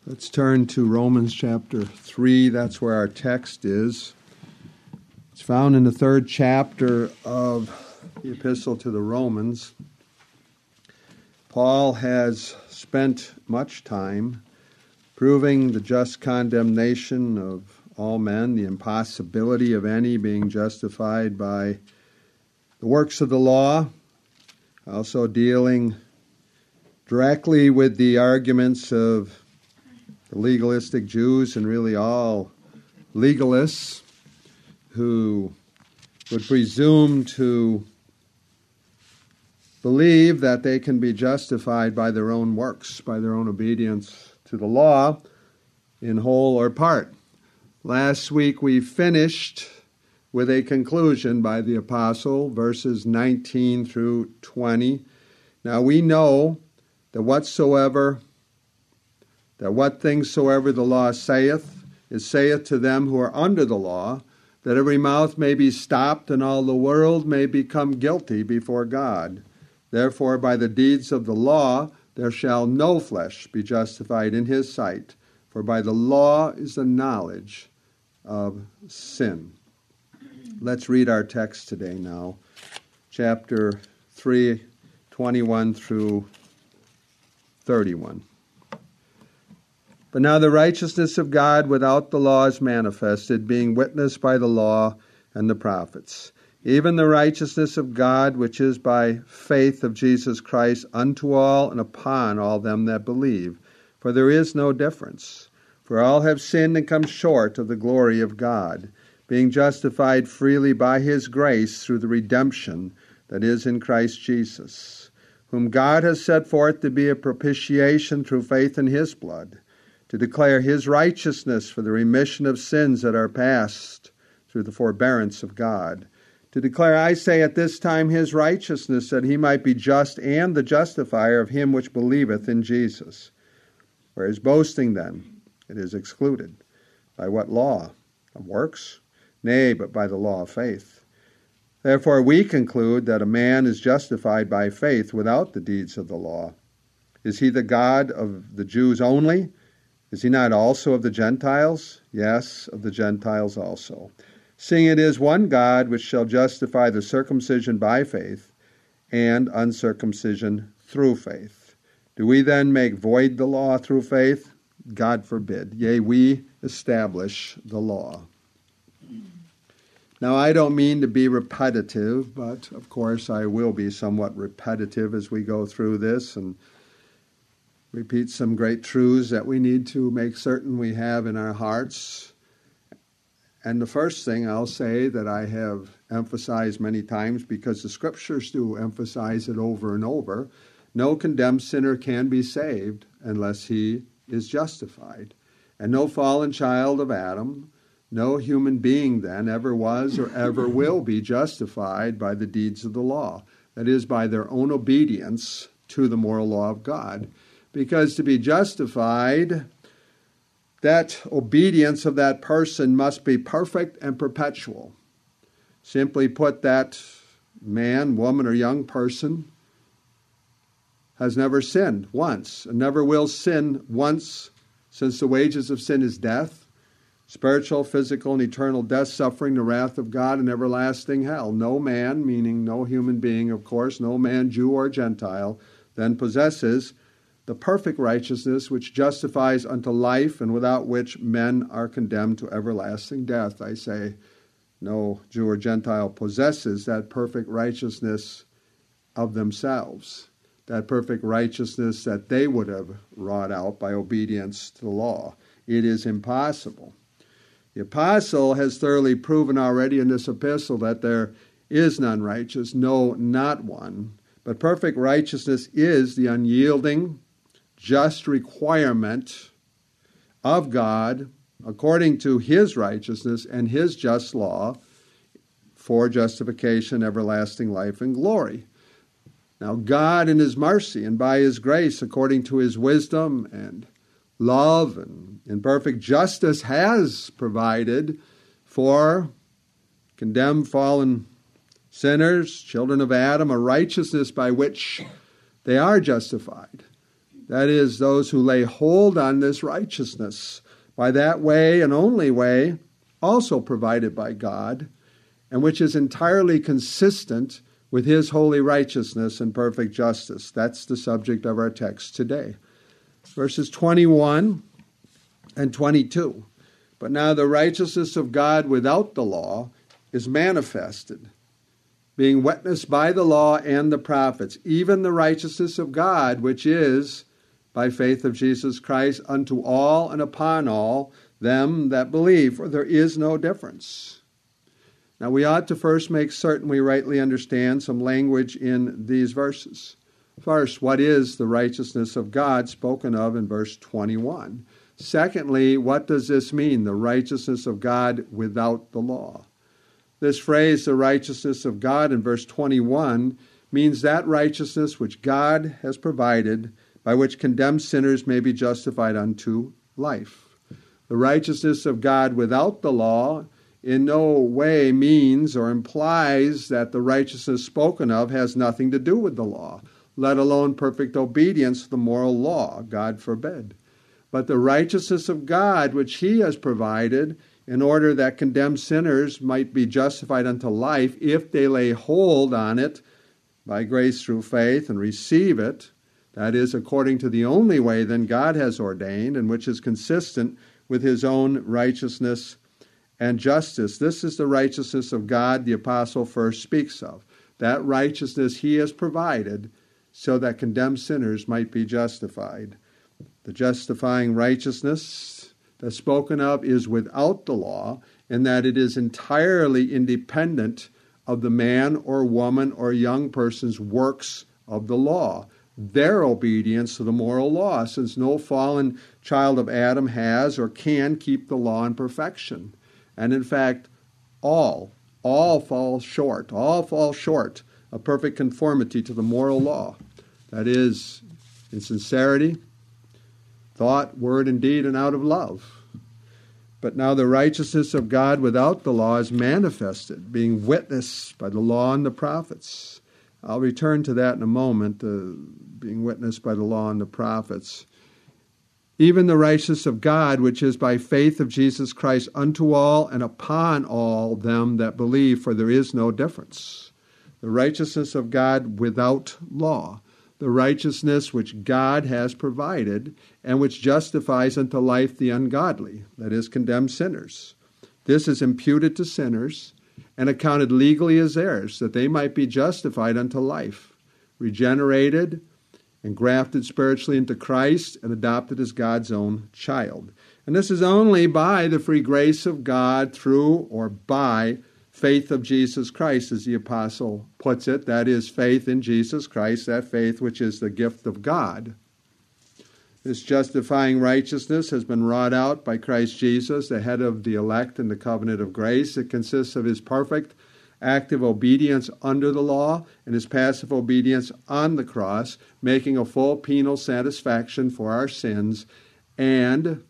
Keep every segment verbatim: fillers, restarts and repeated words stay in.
Let's turn to Romans chapter three. That's where our text is. It's found in the third chapter of the epistle to the Romans. Paul has spent much time proving the just condemnation of all men, the impossibility of any being justified by the works of the law, also dealing directly with the arguments of the legalistic Jews and really all legalists who would presume to believe that they can be justified by their own works, by their own obedience to the law, in whole or part. Last week we finished with a conclusion by the apostle, verses nineteen through twenty. Now we know that whatsoever, that what things soever the law saith, it saith to them who are under the law, that every mouth may be stopped and all the world may become guilty before God. Therefore by the deeds of the law there shall no flesh be justified in his sight, for by the law is the knowledge of sin. Let's read our text today now, chapter three, twenty-one through thirty-one. But now the righteousness of God without the law is manifested, being witnessed by the law and the prophets, even the righteousness of God which is by faith of Jesus Christ unto all and upon all them that believe. For there is no difference. For all have sinned and come short of the glory of God, being justified freely by his grace through the redemption that is in Christ Jesus, whom God has set forth to be a propitiation through faith in his blood, to declare his righteousness for the remission of sins that are past through the forbearance of God, to declare, I say, at this time his righteousness, that he might be just and the justifier of him which believeth in Jesus. Where is boasting then? It is excluded. By what law? Of works? Nay, but by the law of faith. Therefore we conclude that a man is justified by faith without the deeds of the law. Is he the God of the Jews only? Is he not also of the Gentiles? Yes, of the Gentiles also. Seeing it is one God which shall justify the circumcision by faith, and uncircumcision through faith. Do we then make void the law through faith? God forbid. Yea, we establish the law. Now, I don't mean to be repetitive, but of course I will be somewhat repetitive as we go through this and repeat some great truths that we need to make certain we have in our hearts. And the first thing I'll say that I have emphasized many times, because the Scriptures do emphasize it over and over, no condemned sinner can be saved unless he is justified. And no fallen child of Adam, no human being then ever was or ever will be justified by the deeds of the law. That is, by their own obedience to the moral law of God. Because to be justified, that obedience of that person must be perfect and perpetual. Simply put, that man, woman, or young person has never sinned once, and never will sin once, since the wages of sin is death, spiritual, physical, and eternal death, suffering, the wrath of God, and everlasting hell. No man, meaning no human being, of course, no man, Jew or Gentile, then possesses the perfect righteousness which justifies unto life, and without which men are condemned to everlasting death. I say, no Jew or Gentile possesses that perfect righteousness of themselves, that perfect righteousness that they would have wrought out by obedience to the law. It is impossible. The apostle has thoroughly proven already in this epistle that there is none righteous, no, not one. But perfect righteousness is the unyielding, just requirement of God according to his righteousness and his just law for justification, everlasting life, and glory. Now God in his mercy and by his grace, according to his wisdom and love and in perfect justice, has provided for condemned fallen sinners, children of Adam, a righteousness by which they are justified. that is, those who lay hold on this righteousness by that way and only way also provided by God, and which is entirely consistent with his holy righteousness and perfect justice. That's the subject of our text today. Verses twenty-one and twenty-two. But now the righteousness of God without the law is manifested, being witnessed by the law and the prophets, even the righteousness of God, which is by faith of Jesus Christ unto all and upon all them that believe, for there is no difference. Now we ought to first make certain we rightly understand some language in these verses. First, what is the righteousness of God spoken of in verse twenty-one? Secondly, what does this mean, the righteousness of God without the law? This phrase, the righteousness of God, in verse twenty-one, means that righteousness which God has provided, by which condemned sinners may be justified unto life. The righteousness of God without the law in no way means or implies that the righteousness spoken of has nothing to do with the law, let alone perfect obedience to the moral law. God forbid. But the righteousness of God, which he has provided in order that condemned sinners might be justified unto life if they lay hold on it by grace through faith and receive it, that is, according to the only way then God has ordained, and which is consistent with his own righteousness and justice. This is the righteousness of God the apostle first speaks of. That righteousness he has provided so that condemned sinners might be justified. The justifying righteousness that's spoken of is without the law, in that it is entirely independent of the man or woman or young person's works of the law, their obedience to the moral law, since no fallen child of Adam has or can keep the law in perfection. And in fact, all, all fall short, all fall short of perfect conformity to the moral law. That is, in sincerity, thought, word, and deed, and out of love. But now the righteousness of God without the law is manifested, being witnessed by the law and the prophets. I'll return to that in a moment, uh, being witnessed by the law and the prophets. Even the righteousness of God, which is by faith of Jesus Christ unto all and upon all them that believe, for there is no difference. The righteousness of God without law. The righteousness which God has provided and which justifies unto life the ungodly, that is, condemned sinners. This is imputed to sinners and accounted legally as heirs, that they might be justified unto life, regenerated and grafted spiritually into Christ and adopted as God's own child. And this is only by the free grace of God through or by faith of Jesus Christ, as the apostle puts it. That is, faith in Jesus Christ, that faith which is the gift of God. This justifying righteousness has been wrought out by Christ Jesus, the head of the elect in the covenant of grace. It consists of his perfect active obedience under the law and his passive obedience on the cross, making a full penal satisfaction for our sins, and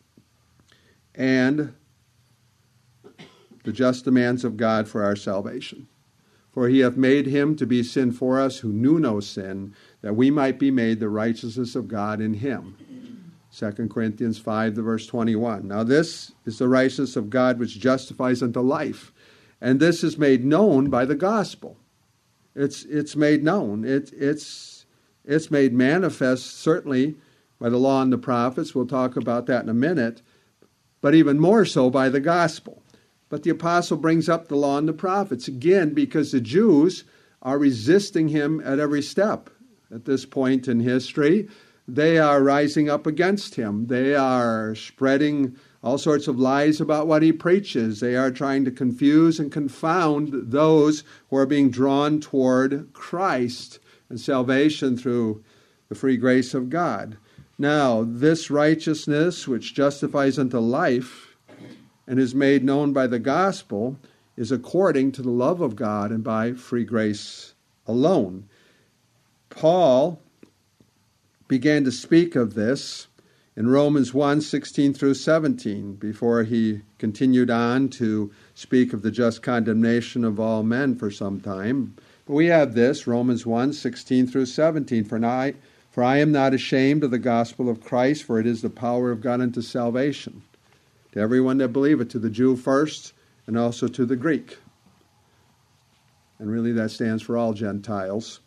and the just demands of God for our salvation. For he hath made him to be sin for us who knew no sin, that we might be made the righteousness of God in him. Second Corinthians five, the verse twenty-one. Now this is the righteousness of God which justifies unto life. And this is made known by the gospel. It's it's made known. It, it's, it's made manifest, certainly, by the law and the prophets. We'll talk about that in a minute. But even more so by the gospel. But the apostle brings up the law and the prophets, again, because the Jews are resisting him at every step. At this point in history, they are rising up against him. They are spreading all sorts of lies about what he preaches. They are trying to confuse and confound those who are being drawn toward Christ and salvation through the free grace of God. Now, this righteousness, which justifies unto life and is made known by the gospel, is according to the love of God and by free grace alone. Paul began to speak of this in Romans one, sixteen through seventeen, before he continued on to speak of the just condemnation of all men for some time. But we have this, Romans one, sixteen through seventeen. For now, For I am not ashamed of the gospel of Christ, for it is the power of God unto salvation, to everyone that believeth, to the Jew first, and also to the Greek. And really that stands for all Gentiles.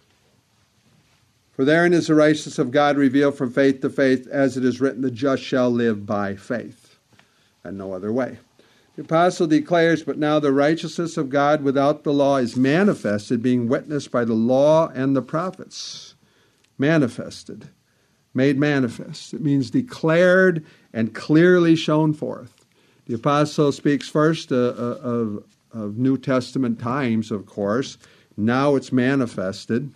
For therein is the righteousness of God revealed from faith to faith, as it is written, the just shall live by faith, and no other way. The apostle declares, but now the righteousness of God without the law is manifested, being witnessed by the law and the prophets. Manifested, made manifest. It means declared and clearly shown forth. The apostle speaks first uh, uh, of, of New Testament times, of course. Now it's manifested.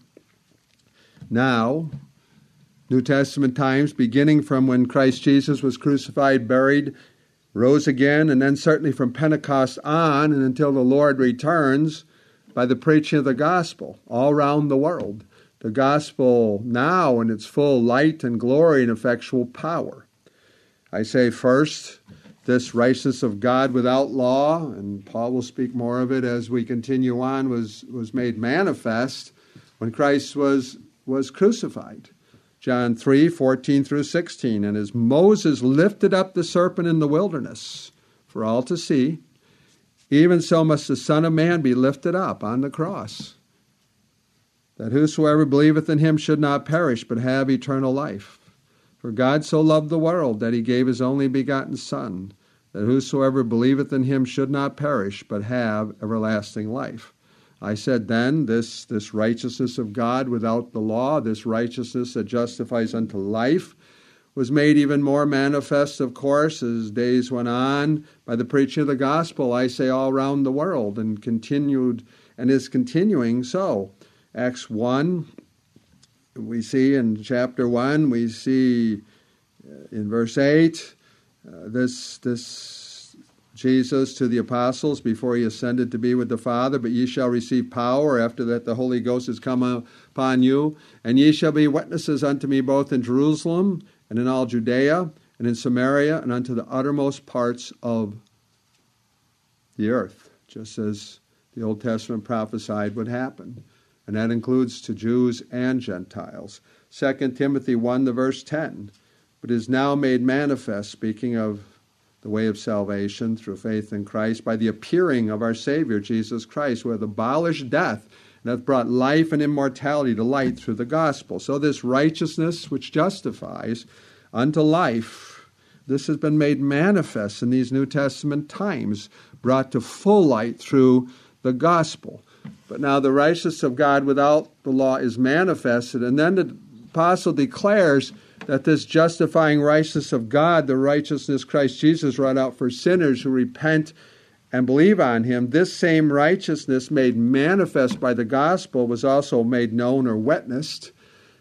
Now, New Testament times, beginning from when Christ Jesus was crucified, buried, rose again, and then certainly from Pentecost on and until the Lord returns, by the preaching of the gospel all around the world. The gospel now in its full light and glory and effectual power. I say first, this righteousness of God without law, and Paul will speak more of it as we continue on, was, was made manifest when Christ was, was crucified. John three, fourteen through sixteen. And as Moses lifted up the serpent in the wilderness for all to see, even so must the Son of Man be lifted up on the cross, that whosoever believeth in him should not perish, but have eternal life. For God so loved the world that he gave his only begotten Son, that whosoever believeth in him should not perish, but have everlasting life. I said then, this, this righteousness of God without the law, this righteousness that justifies unto life, was made even more manifest, of course, as days went on, by the preaching of the gospel, I say, all around the world, and continued, and is continuing so. Acts one, we see in chapter one, we see in verse eight, uh, this, this Jesus to the apostles before he ascended to be with the Father, but ye shall receive power after that the Holy Ghost is come upon you, and ye shall be witnesses unto me both in Jerusalem and in all Judea and in Samaria and unto the uttermost parts of the earth, just as the Old Testament prophesied would happen. And that includes to Jews and Gentiles. Second Timothy one, the verse ten. But is now made manifest, speaking of the way of salvation through faith in Christ, by the appearing of our Savior, Jesus Christ, who hath abolished death and hath brought life and immortality to light through the gospel. So this righteousness which justifies unto life, this has been made manifest in these New Testament times, brought to full light through the gospel. But now the righteousness of God without the law is manifested. And then the apostle declares that this justifying righteousness of God, the righteousness Christ Jesus wrought out for sinners who repent and believe on him, this same righteousness made manifest by the gospel was also made known or witnessed,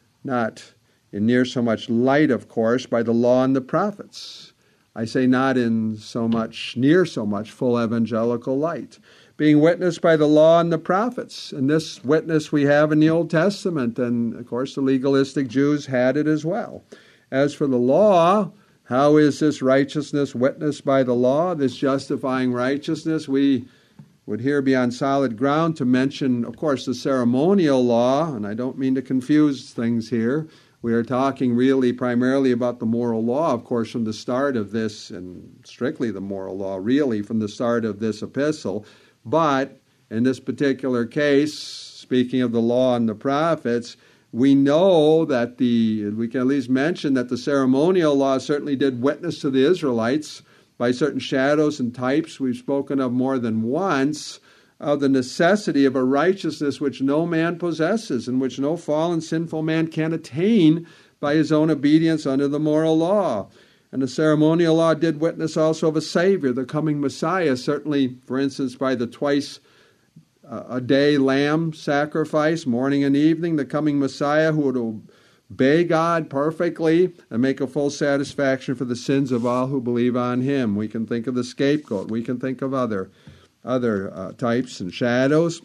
not in near so much light, of course, by the law and the prophets. I say not in so much, near so much full evangelical light. Being witnessed by the law and the prophets. And this witness we have in the Old Testament, and of course the legalistic Jews had it as well. As for the law, how is this righteousness witnessed by the law, this justifying righteousness? We would here be on solid ground to mention, of course, the ceremonial law, and I don't mean to confuse things here. We are talking really primarily about the moral law, of course, from the start of this, and strictly the moral law, really, from the start of this epistle. But in this particular case, speaking of the law and the prophets, we know that the, we can at least mention that the ceremonial law certainly did witness to the Israelites by certain shadows and types we've spoken of more than once, of the necessity of a righteousness which no man possesses and which no fallen sinful man can attain by his own obedience under the moral law. And the ceremonial law did witness also of a Savior, the coming Messiah, certainly, for instance, by the twice uh, a day lamb sacrifice, morning and evening, the coming Messiah who would obey God perfectly and make a full satisfaction for the sins of all who believe on him. We can think of the scapegoat. We can think of other, other uh, types and shadows.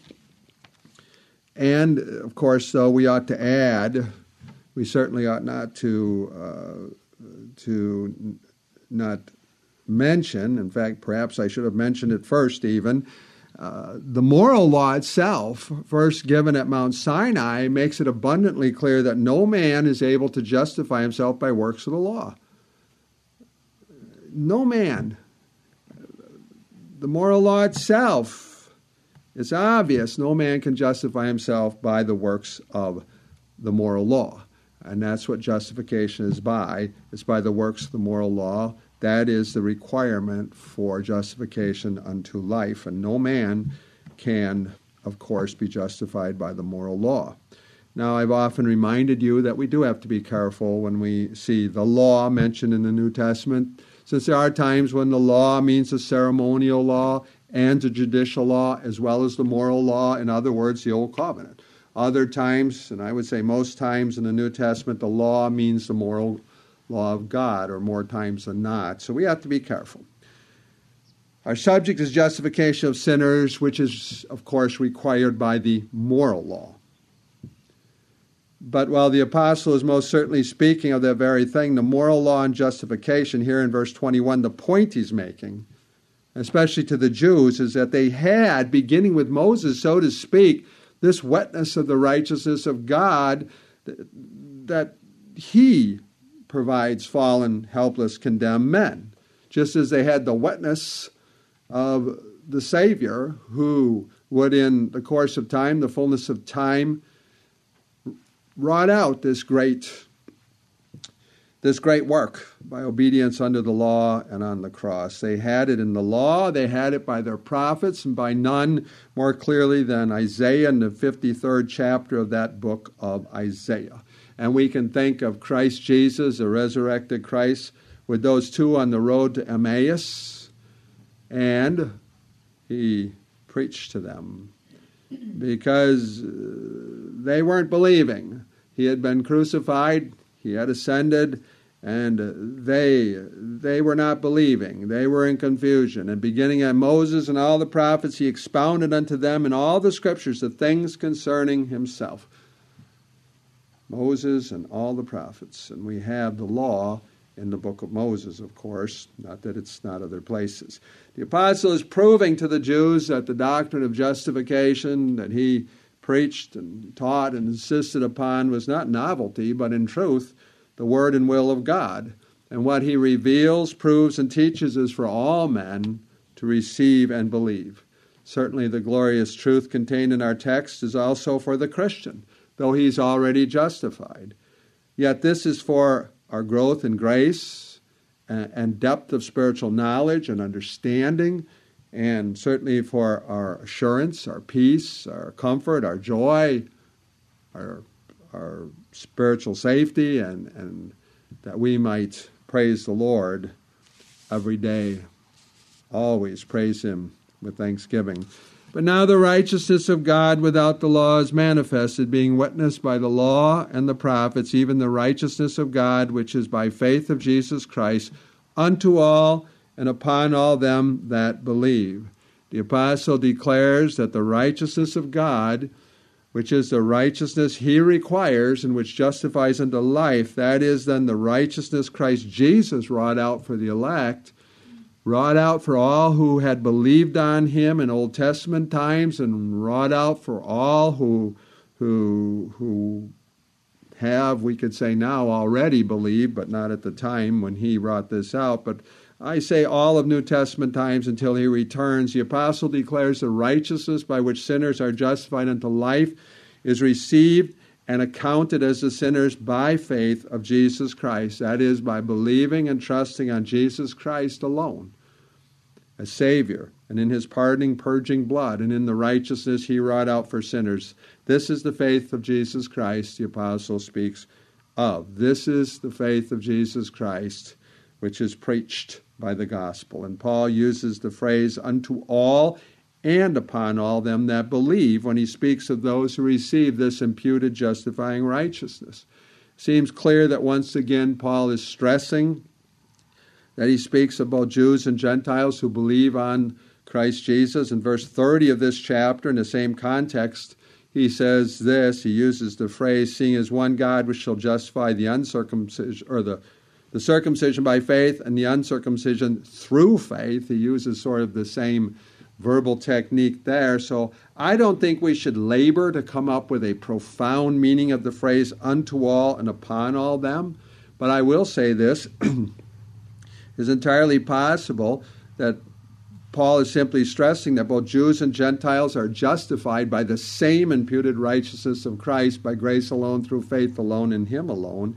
And, of course, though, we ought to add, we certainly ought not to... Uh, to not mention, in fact, perhaps I should have mentioned it first even, Uh, the moral law itself, first given at Mount Sinai, makes it abundantly clear that no man is able to justify himself by works of the law. No man. The moral law itself is obvious. No man can justify himself by the works of the moral law. And that's what justification is by. It's by the works of the moral law. That is the requirement for justification unto life. And no man can, of course, be justified by the moral law. Now, I've often reminded you that we do have to be careful when we see the law mentioned in the New Testament, since there are times when the law means the ceremonial law and the judicial law, as well as the moral law, in other words, the Old Covenant. Other times, and I would say most times in the New Testament, the law means the moral law of God, or more times than not. So we have to be careful. Our subject is justification of sinners, which is, of course, required by the moral law. But while the apostle is most certainly speaking of that very thing, the moral law and justification, here in verse twenty-one, the point he's making, especially to the Jews, is that they had, beginning with Moses, so to speak, this witness of the righteousness of God, that he provides fallen, helpless, condemned men, just as they had the witness of the Savior, who would, in the course of time, the fullness of time, wrought out this great, this great work by obedience under the law and on the cross. They had it in the law, they had it by their prophets, and by none more clearly than Isaiah in the fifty-third chapter of that book of Isaiah. And we can think of Christ Jesus, the resurrected Christ, with those two on the road to Emmaus, and he preached to them because they weren't believing. He had been crucified, he had ascended, and they they were not believing. They were in confusion. And beginning at Moses and all the prophets, he expounded unto them in all the scriptures the things concerning himself. Moses and all the prophets. And we have the law in the book of Moses, of course, not that it's not other places. The apostle is proving to the Jews that the doctrine of justification that he preached and taught and insisted upon was not novelty, but in truth, the word and will of God. And what he reveals, proves, and teaches is for all men to receive and believe. Certainly the glorious truth contained in our text is also for the Christian, though he's already justified. Yet this is for our growth in grace and depth of spiritual knowledge and understanding, and certainly for our assurance, our peace, our comfort, our joy, our, our spiritual safety, and, and that we might praise the Lord every day, always praise him with thanksgiving. But now the righteousness of God without the law is manifested, being witnessed by the law and the prophets, even the righteousness of God, which is by faith of Jesus Christ, unto all and upon all them that believe. The apostle declares that the righteousness of God, which is the righteousness he requires and which justifies unto life, that is then the righteousness Christ Jesus wrought out for the elect, wrought out for all who had believed on him in Old Testament times, and wrought out for all who who who have, we could say now, already believed, but not at the time when he wrought this out. But I say all of New Testament times until he returns. The apostle declares the righteousness by which sinners are justified unto life is received and accounted as the sinners by faith of Jesus Christ. That is, by believing and trusting on Jesus Christ alone as Savior, and in his pardoning, purging blood, and in the righteousness he wrought out for sinners. This is the faith of Jesus Christ the apostle speaks of. This is the faith of Jesus Christ, which is preached by the gospel. And Paul uses the phrase, unto all and upon all them that believe, when he speaks of those who receive this imputed justifying righteousness. It seems clear that once again Paul is stressing that he speaks of both Jews and Gentiles who believe on Christ Jesus. In verse thirty of this chapter, in the same context, he says this, he uses the phrase, seeing as one God which shall justify the uncircumcision, or the, the circumcision by faith and the uncircumcision through faith. He uses sort of the same verbal technique there. So I don't think we should labor to come up with a profound meaning of the phrase unto all and upon all them. But I will say this, it's entirely possible that Paul is simply stressing that both Jews and Gentiles are justified by the same imputed righteousness of Christ by grace alone, through faith alone, in him alone.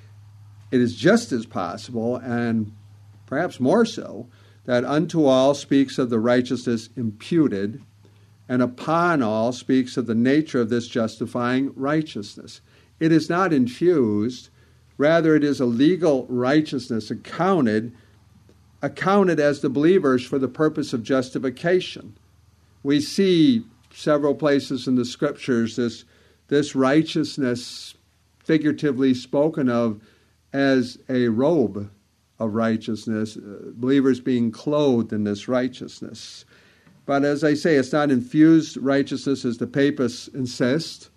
It is just as possible, and perhaps more so, that unto all speaks of the righteousness imputed, and upon all speaks of the nature of this justifying righteousness. It is not infused, rather it is a legal righteousness accounted accounted as the believers for the purpose of justification. We see several places in the Scriptures this, this righteousness figuratively spoken of as a robe of righteousness, uh, believers being clothed in this righteousness. But as I say, it's not infused righteousness as the papists insist,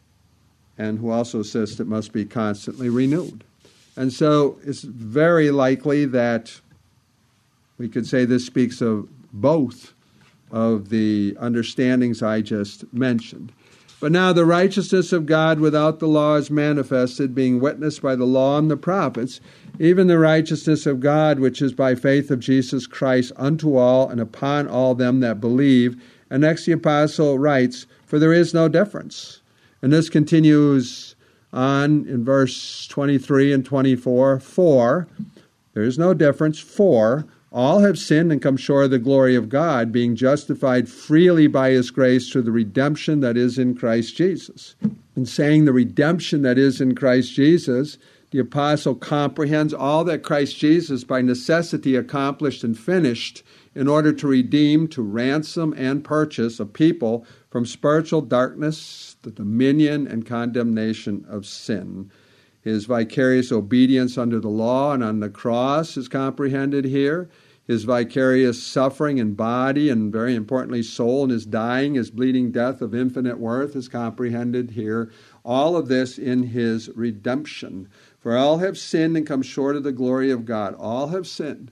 and who also insist it must be constantly renewed. And so it's very likely that we could say this speaks of both of the understandings I just mentioned. But now the righteousness of God without the law is manifested, being witnessed by the law and the prophets, even the righteousness of God which is by faith of Jesus Christ unto all and upon all them that believe. And next the apostle writes, for there is no difference. And this continues on in verse twenty-three and twenty-four. For, there is no difference, for all have sinned and come short of the glory of God, being justified freely by his grace through the redemption that is in Christ Jesus. In saying the redemption that is in Christ Jesus, the apostle comprehends all that Christ Jesus by necessity accomplished and finished in order to redeem, to ransom, and purchase a people from spiritual darkness, the dominion and condemnation of sin. His vicarious obedience under the law and on the cross is comprehended here. His vicarious suffering in body and, very importantly, soul, and his dying, his bleeding death of infinite worth is comprehended here. All of this in his redemption. For all have sinned and come short of the glory of God. All have sinned.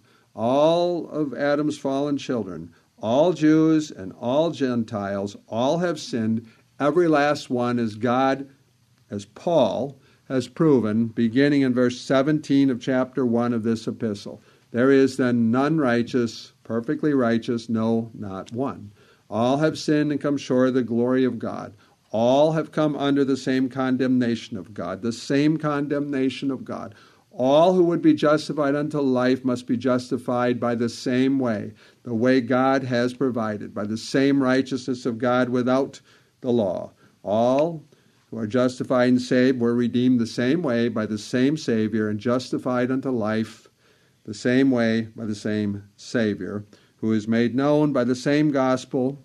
All of Adam's fallen children, all Jews and all Gentiles, all have sinned. Every last one, as God, as Paul has proven, beginning in verse seventeen of chapter one of this epistle. There is then none righteous, perfectly righteous, no, not one. All have sinned and come short of the glory of God. All have come under the same condemnation of God, the same condemnation of God. All who would be justified unto life must be justified by the same way, the way God has provided, by the same righteousness of God without the law. All who are justified and saved were redeemed the same way by the same Savior, and justified unto life the same way by the same Savior, who is made known by the same gospel,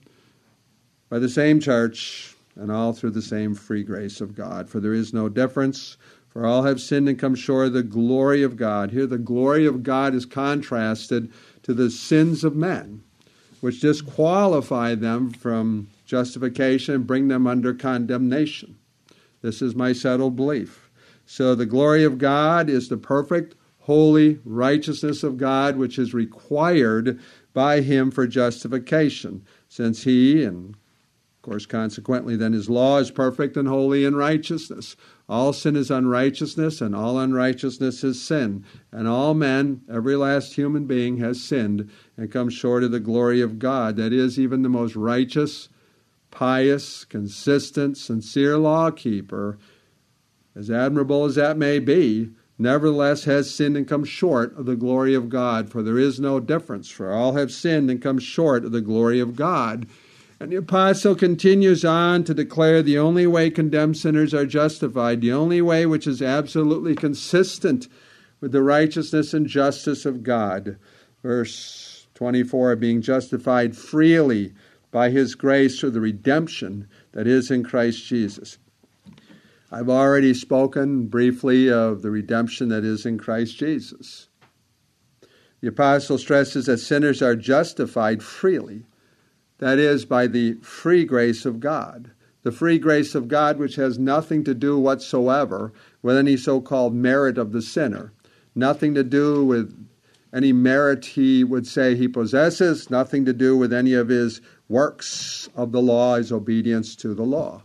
by the same church, and all through the same free grace of God. For there is no difference, for all have sinned and come short of the glory of God. Here the glory of God is contrasted to the sins of men, which disqualify them from justification and bring them under condemnation. This is my settled belief. So the glory of God is the perfect, holy righteousness of God, which is required by him for justification, since he, and of course consequently then his law, is perfect and holy in righteousness. All sin is unrighteousness, and all unrighteousness is sin. And all men, every last human being, has sinned and come short of the glory of God. That is, even the most righteous, pious, consistent, sincere law-keeper, as admirable as that may be, nevertheless has sinned and come short of the glory of God. For there is no difference, for all have sinned and come short of the glory of God. And the apostle continues on to declare the only way condemned sinners are justified, the only way which is absolutely consistent with the righteousness and justice of God. Verse twenty-four, being justified freely by his grace through the redemption that is in Christ Jesus. I've already spoken briefly of the redemption that is in Christ Jesus. The apostle stresses that sinners are justified freely. That is, by the free grace of God. The free grace of God, which has nothing to do whatsoever with any so-called merit of the sinner. Nothing to do with any merit he would say he possesses, nothing to do with any of his works of the law, his obedience to the law.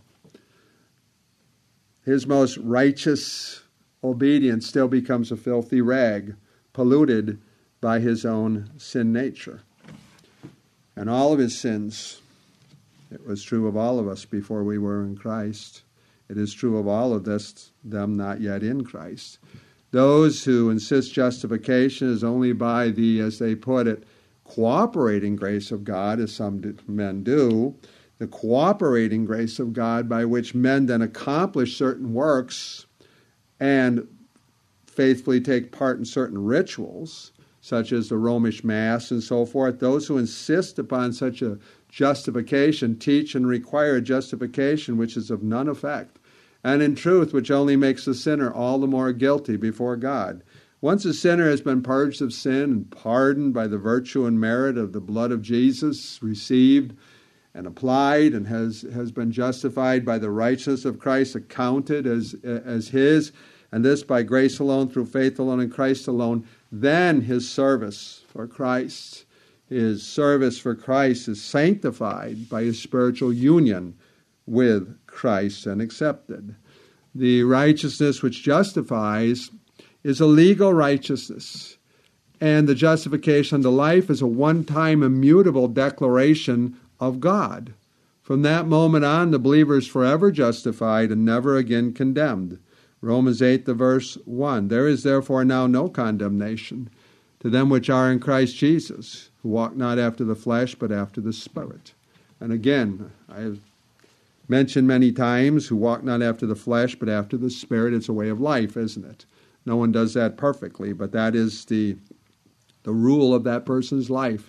His most righteous obedience still becomes a filthy rag, polluted by his own sin nature. And all of his sins, it was true of all of us before we were in Christ. It is true of all of this, them not yet in Christ. Those who insist justification is only by the, as they put it, cooperating grace of God, as some men do, the cooperating grace of God by which men then accomplish certain works and faithfully take part in certain rituals, such as the Romish Mass and so forth. Those who insist upon such a justification teach and require a justification which is of none effect, and in truth which only makes the sinner all the more guilty before God. Once a sinner has been purged of sin and pardoned by the virtue and merit of the blood of Jesus, received and applied, and has, has been justified by the righteousness of Christ, accounted as, as his, and this by grace alone, through faith alone, in Christ alone, then his service for Christ, his service for Christ is sanctified by his spiritual union with Christ and accepted. The righteousness which justifies is a legal righteousness, and the justification unto life is a one-time immutable declaration of God. From that moment on, the believer is forever justified and never again condemned. Romans eight, the verse one, there is therefore now no condemnation to them which are in Christ Jesus, who walk not after the flesh, but after the Spirit. And again, I have mentioned many times, who walk not after the flesh, but after the Spirit. It's a way of life, isn't it? No one does that perfectly, but that is the, the rule of that person's life.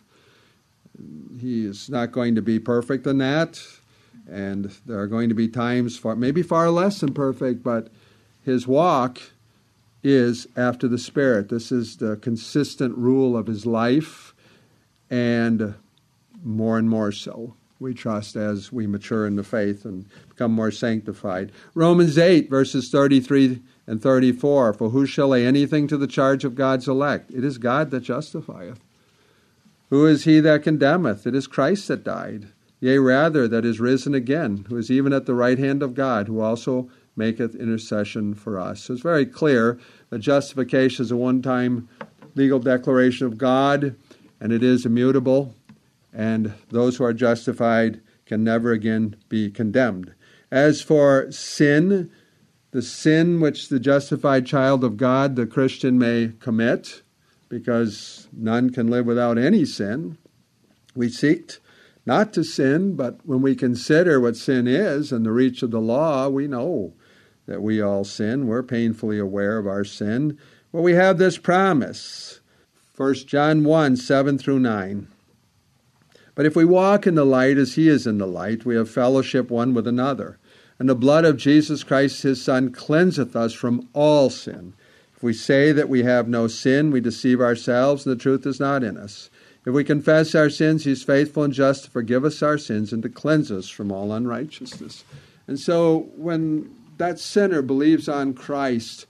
He is not going to be perfect in that, and there are going to be times, far, maybe far less than perfect, but his walk is after the Spirit. This is the consistent rule of his life, and more and more so, we trust, as we mature in the faith and become more sanctified. Romans eight, verses thirty-three and thirty-four, for who shall lay anything to the charge of God's elect? It is God that justifieth. Who is he that condemneth? It is Christ that died, yea, rather, that is risen again, who is even at the right hand of God, who also maketh intercession for us. So it's very clear that justification is a one-time legal declaration of God, and it is immutable, and those who are justified can never again be condemned. As for sin, the sin which the justified child of God, the Christian, may commit, because none can live without any sin, we seek not to sin, but when we consider what sin is and the reach of the law, we know that we all sin. We're painfully aware of our sin. Well, we have this promise, First John one, seven through nine. But if we walk in the light as he is in the light, we have fellowship one with another. And the blood of Jesus Christ his Son cleanseth us from all sin. If we say that we have no sin, we deceive ourselves, and the truth is not in us. If we confess our sins, he is faithful and just to forgive us our sins and to cleanse us from all unrighteousness. And so when that sinner believes on Christ,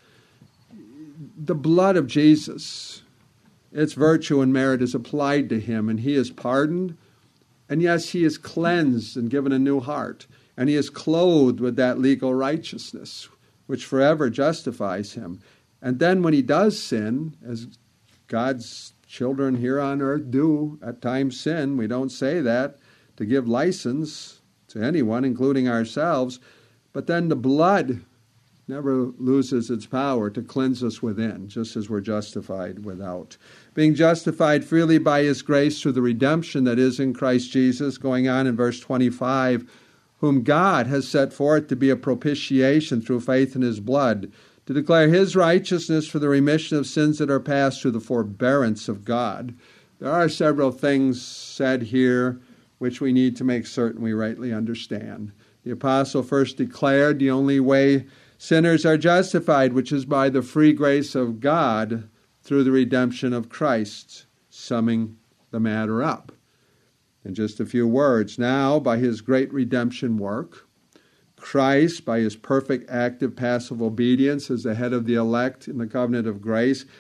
the blood of Jesus, its virtue and merit is applied to him, and he is pardoned. And yes, he is cleansed and given a new heart, and he is clothed with that legal righteousness, which forever justifies him. And then when he does sin, as God's children here on earth do at times sin, we don't say that to give license to anyone, including ourselves, but then the blood never loses its power to cleanse us within, just as we're justified without. Being justified freely by his grace through the redemption that is in Christ Jesus, going on in verse twenty-five, whom God has set forth to be a propitiation through faith in his blood, to declare his righteousness for the remission of sins that are past through the forbearance of God. There are several things said here which we need to make certain we rightly understand. The apostle first declared the only way sinners are justified, which is by the free grace of God through the redemption of Christ, summing the matter up. In just a few words, now by his great redemption work, Christ, by his perfect active passive obedience as the head of the elect in the covenant of grace,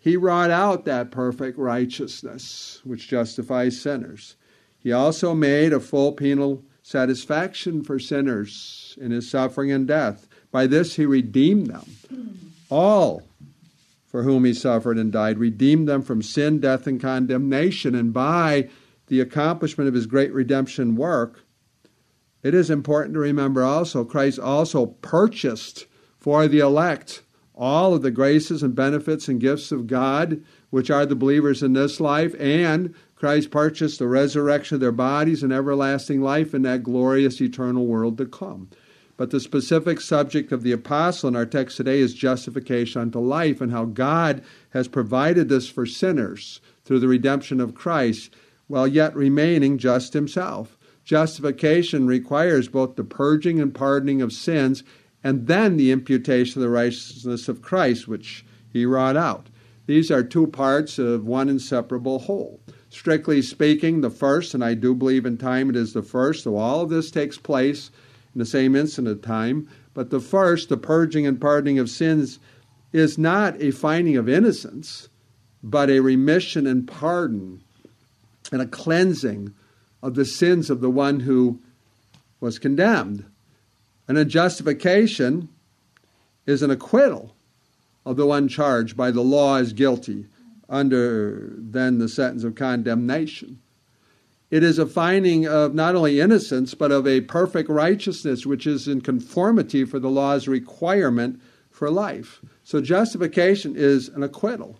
he wrought out that perfect righteousness which justifies sinners. He also made a full penal satisfaction for sinners in his suffering and death. By this he redeemed them. All for whom he suffered and died, redeemed them from sin, death, and condemnation. And by the accomplishment of his great redemption work, it is important to remember also, Christ also purchased for the elect all of the graces and benefits and gifts of God, which are the believers in this life, and Christ purchased the resurrection of their bodies and everlasting life in that glorious eternal world to come. But the specific subject of the apostle in our text today is justification unto life, and how God has provided this for sinners through the redemption of Christ, while yet remaining just himself. Justification requires both the purging and pardoning of sins, and then the imputation of the righteousness of Christ, which he wrought out. These are two parts of one inseparable whole. Strictly speaking, the first, and I do believe in time it is the first, so all of this takes place in the same instant of time, but the first, the purging and pardoning of sins, is not a finding of innocence, but a remission and pardon and a cleansing of the sins of the one who was condemned. And a justification is an acquittal of the one charged by the law as guilty under then the sentence of condemnation. It is a finding of not only innocence, but of a perfect righteousness, which is in conformity for the law's requirement for life. So justification is an acquittal,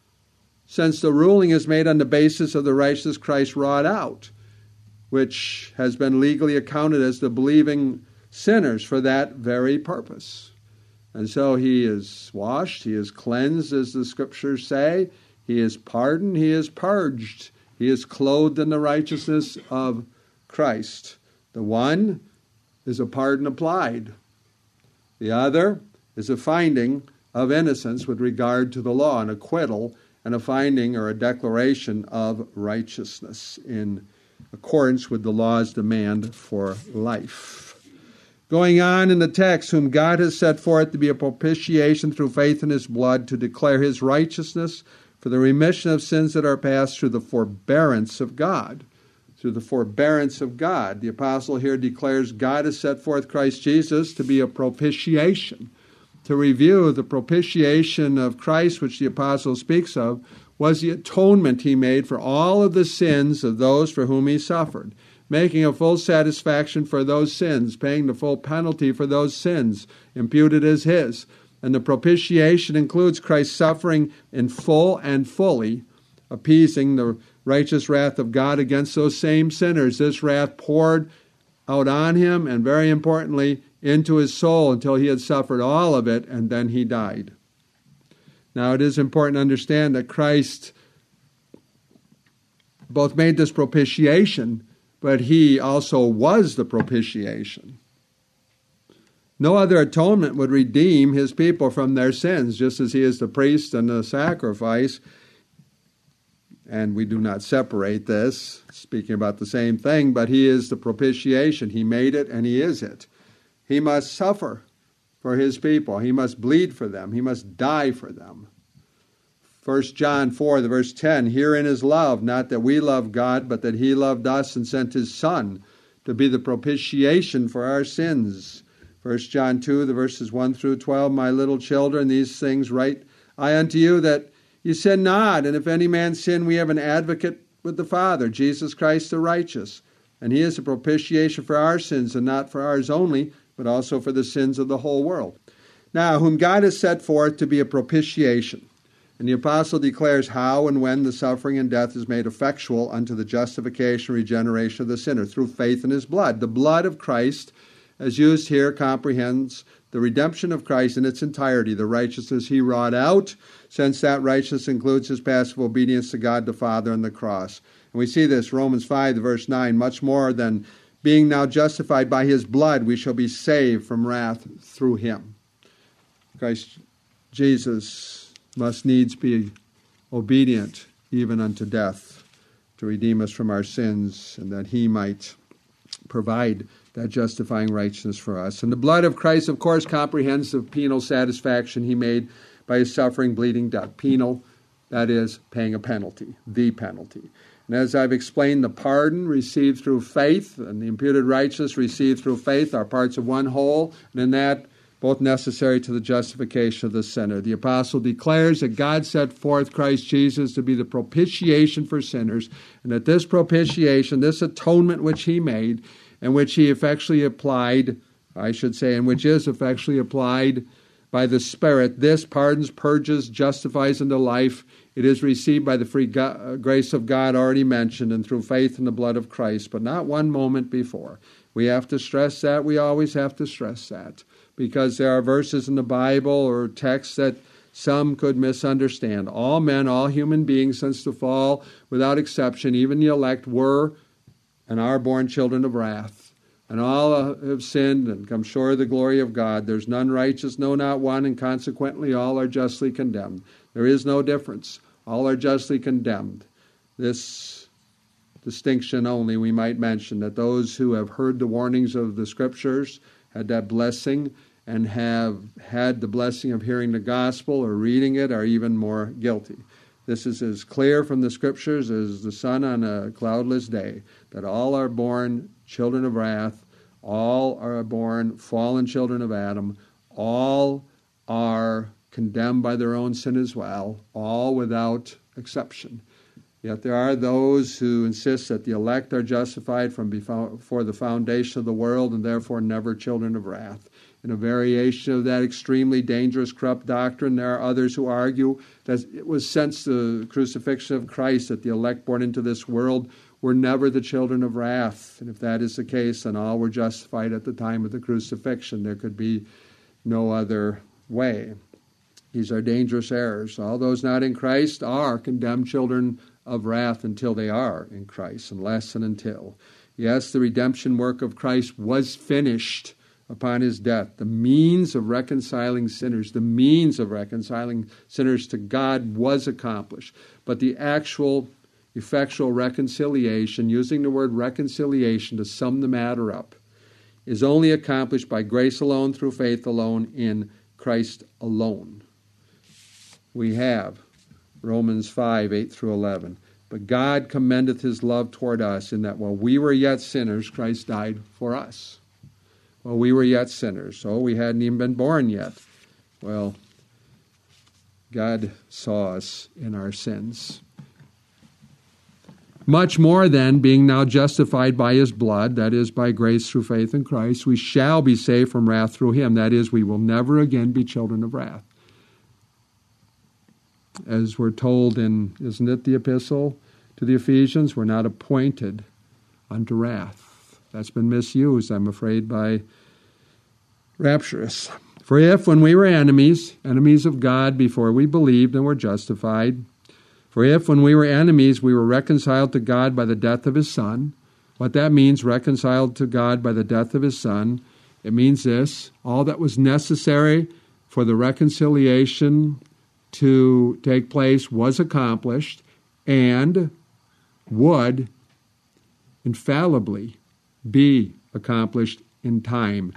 since the ruling is made on the basis of the righteousness Christ wrought out, which has been legally accounted as the believing sinners for that very purpose. And so he is washed, he is cleansed, as the scriptures say, he is pardoned, he is purged, he is clothed in the righteousness of Christ. The one is a pardon applied. The other is a finding of innocence with regard to the law, an acquittal, and a finding or a declaration of righteousness in accordance with the law's demand for life. Going on in the text, whom God has set forth to be a propitiation through faith in his blood, to declare his righteousness for the remission of sins that are past through the forbearance of God. Through the forbearance of God. The apostle here declares God has set forth Christ Jesus to be a propitiation. To review, the propitiation of Christ, which the apostle speaks of, was the atonement he made for all of the sins of those for whom he suffered, making a full satisfaction for those sins, paying the full penalty for those sins imputed as his. And the propitiation includes Christ's suffering in full and fully, appeasing the righteous wrath of God against those same sinners. This wrath poured out on him, and very importantly, into his soul until he had suffered all of it, and then he died. Now, it is important to understand that Christ both made this propitiation, but he also was the propitiation. No other atonement would redeem his people from their sins, just as he is the priest and the sacrifice. And we do not separate this, speaking about the same thing, but he is the propitiation. He made it and he is it. He must suffer for his people. He must bleed for them. He must die for them. First John four, the verse ten, herein is love, not that we love God, but that he loved us and sent his Son to be the propitiation for our sins. First John two, the verses one through twelve, my little children, these things write I unto you, that you sin not. And if any man sin, we have an advocate with the Father, Jesus Christ the righteous. And he is a propitiation for our sins, and not for ours only, but also for the sins of the whole world. Now, whom God has set forth to be a propitiation. And the apostle declares how and when the suffering and death is made effectual unto the justification and regeneration of the sinner, through faith in his blood. The blood of Christ, as used here, comprehends the redemption of Christ in its entirety, the righteousness he wrought out, since that righteousness includes his passive obedience to God the Father on the cross. And we see this, Romans five, verse nine, much more than being now justified by his blood, we shall be saved from wrath through him. Christ Jesus must needs be obedient even unto death to redeem us from our sins, and that he might provide that justifying righteousness for us. And the blood of Christ, of course, comprehends the penal satisfaction he made by his suffering, bleeding death. Penal That is, paying a penalty, the penalty. And as I've explained, the pardon received through faith and the imputed righteousness received through faith are parts of one whole, and in that, both necessary to the justification of the sinner. The apostle declares that God set forth Christ Jesus to be the propitiation for sinners, and that this propitiation, this atonement which he made, and which he effectually applied, I should say, and which is effectually applied by the Spirit, this pardons, purges, justifies unto life. It is received by the free God, grace of God already mentioned, and through faith in the blood of Christ, but not one moment before. We have to stress that. We always have to stress that, because there are verses in the Bible or texts that some could misunderstand. All men, all human beings, since the fall, without exception, even the elect, were and are born children of wrath. And all have sinned and come short of the glory of God. There's none righteous, no, not one, and consequently all are justly condemned. There is no difference. All are justly condemned. This distinction only we might mention, that those who have heard the warnings of the Scriptures, had that blessing, and have had the blessing of hearing the gospel or reading it, are even more guilty. This is as clear from the Scriptures as the sun on a cloudless day, that all are born children of wrath, all are born fallen children of Adam, all are condemned by their own sin as well, all without exception. Yet there are those who insist that the elect are justified from before the foundation of the world and therefore never children of wrath. In a variation of that extremely dangerous, corrupt doctrine, there are others who argue that it was since the crucifixion of Christ that the elect born into this world were never the children of wrath. And if that is the case, then all were justified at the time of the crucifixion. There could be no other way. These are dangerous errors. All those not in Christ are condemned children of wrath until they are in Christ, unless and until. Yes, the redemption work of Christ was finished upon his death. The means of reconciling sinners, the means of reconciling sinners to God was accomplished. But the actual effectual reconciliation, using the word reconciliation to sum the matter up, is only accomplished by grace alone, through faith alone, in Christ alone. We have Romans five, eight through eleven. But God commendeth his love toward us, in that while we were yet sinners, Christ died for us. While we were yet sinners, so we hadn't even been born yet. Well, God saw us in our sins. Much more then, being now justified by his blood, that is, by grace through faith in Christ, we shall be saved from wrath through him. That is, we will never again be children of wrath. As we're told in, isn't it the epistle to the Ephesians, we're not appointed unto wrath. That's been misused, I'm afraid, by rapturists. For if, when we were enemies, enemies of God before we believed and were justified, for if, when we were enemies, we were reconciled to God by the death of his Son, what that means, reconciled to God by the death of his Son, it means this: all that was necessary for the reconciliation to take place was accomplished and would infallibly be accomplished in time.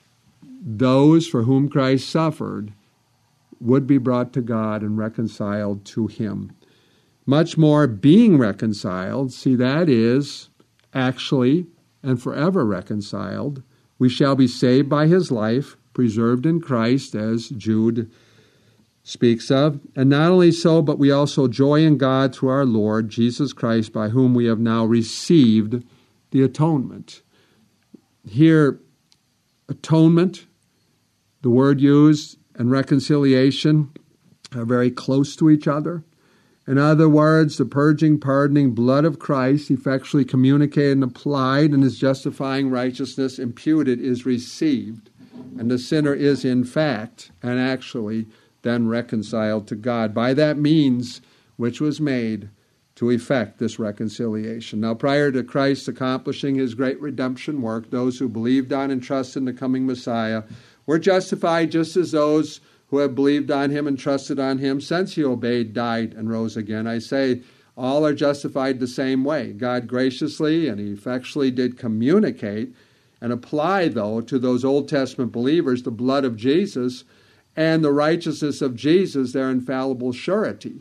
Those for whom Christ suffered would be brought to God and reconciled to him. Much more, being reconciled, see, that is actually and forever reconciled. We shall be saved by his life, preserved in Christ, as Jude speaks of. And not only so, but we also joy in God through our Lord Jesus Christ, by whom we have now received the atonement. Here, atonement, the word used, and reconciliation are very close to each other. In other words, the purging, pardoning blood of Christ, effectually communicated and applied, and his justifying righteousness imputed, is received. And the sinner is in fact and actually then reconciled to God by that means which was made to effect this reconciliation. Now, prior to Christ accomplishing his great redemption work, those who believed on and trusted in the coming Messiah were justified just as those who have believed on him and trusted on him since he obeyed, died, and rose again. I say all are justified the same way. God graciously and effectually did communicate and apply, though, to those Old Testament believers the blood of Jesus and the righteousness of Jesus, their infallible surety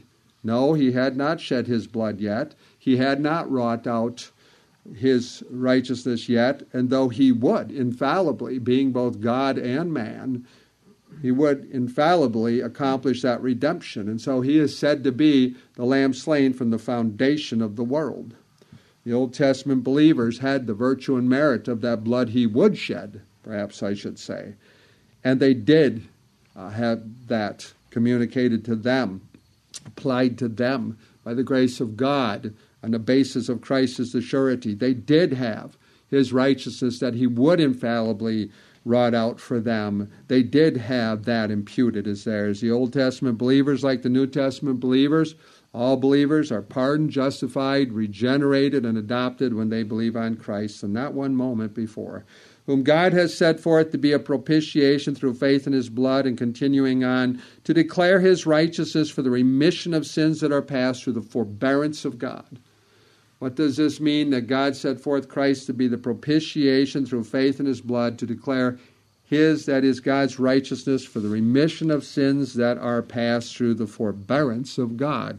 No, he had not shed his blood yet. He had not wrought out his righteousness yet. And though he would infallibly, being both God and man, he would infallibly accomplish that redemption. And so he is said to be the Lamb slain from the foundation of the world. The Old Testament believers had the virtue and merit of that blood he would shed, perhaps I should say. And they did uh, have that communicated to them, applied to them by the grace of God on the basis of Christ as the surety. They did have his righteousness that he would infallibly wrought out for them. They did have that imputed as theirs. The Old Testament believers, like the New Testament believers, all believers are pardoned, justified, regenerated, and adopted when they believe on Christ, and not one moment before. Whom God has set forth to be a propitiation through faith in his blood, and continuing on, to declare his righteousness for the remission of sins that are past through the forbearance of God. What does this mean? That God set forth Christ to be the propitiation through faith in his blood, to declare his, that is God's righteousness, for the remission of sins that are past through the forbearance of God.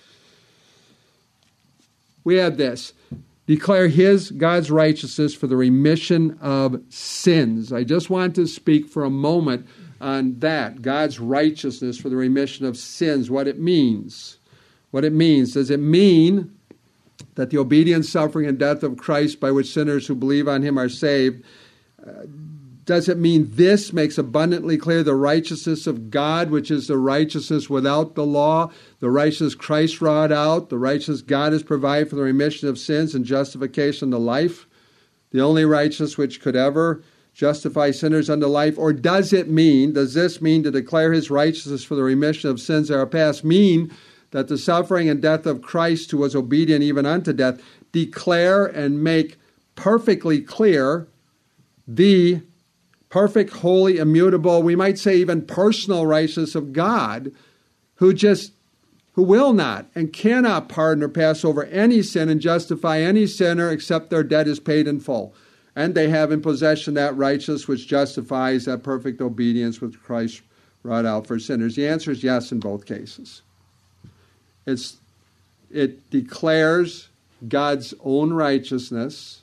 We have this. Declare his, God's righteousness, for the remission of sins. I just want to speak for a moment on that. God's righteousness for the remission of sins. What it means. What it means. Does it mean that the obedience, suffering, and death of Christ, by which sinners who believe on him are saved, uh, does it mean this makes abundantly clear the righteousness of God, which is the righteousness without the law, the righteousness Christ wrought out, the righteousness God has provided for the remission of sins and justification unto life, the only righteousness which could ever justify sinners unto life? Or does it mean, does this mean to declare his righteousness for the remission of sins that are past, mean that the suffering and death of Christ, who was obedient even unto death, declare and make perfectly clear the perfect, holy, immutable, we might say even personal righteousness of God, who just, who will not and cannot pardon or pass over any sin and justify any sinner except their debt is paid in full. And they have in possession that righteousness which justifies that perfect obedience which Christ wrought out for sinners. The answer is yes in both cases. It's, it declares God's own righteousness.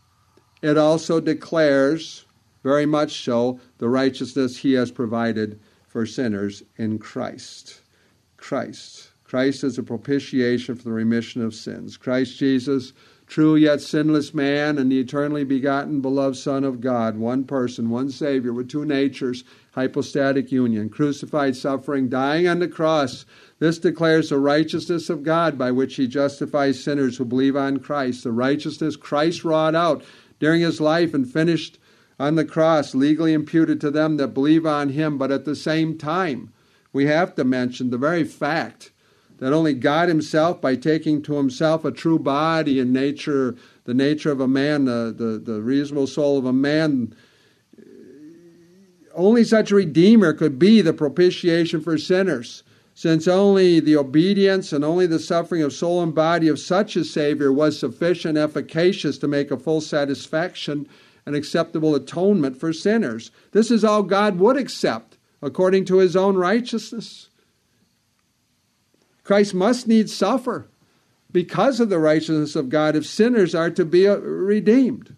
It also declares, very much so, the righteousness he has provided for sinners in Christ. Christ. Christ is a propitiation for the remission of sins. Christ Jesus, true yet sinless man, and the eternally begotten, beloved Son of God, one person, one Savior, with two natures, hypostatic union, crucified, suffering, dying on the cross. This declares the righteousness of God by which he justifies sinners who believe on Christ. The righteousness Christ wrought out during his life and finished on the cross, legally imputed to them that believe on him. But at the same time, we have to mention the very fact that only God himself, by taking to himself a true body and nature, the nature of a man, the, the, the reasonable soul of a man, only such a Redeemer could be the propitiation for sinners, since only the obedience and only the suffering of soul and body of such a Savior was sufficient, efficacious to make a full satisfaction and acceptable atonement for sinners. This is all God would accept according to his own righteousness. Christ must needs suffer because of the righteousness of God if sinners are to be redeemed.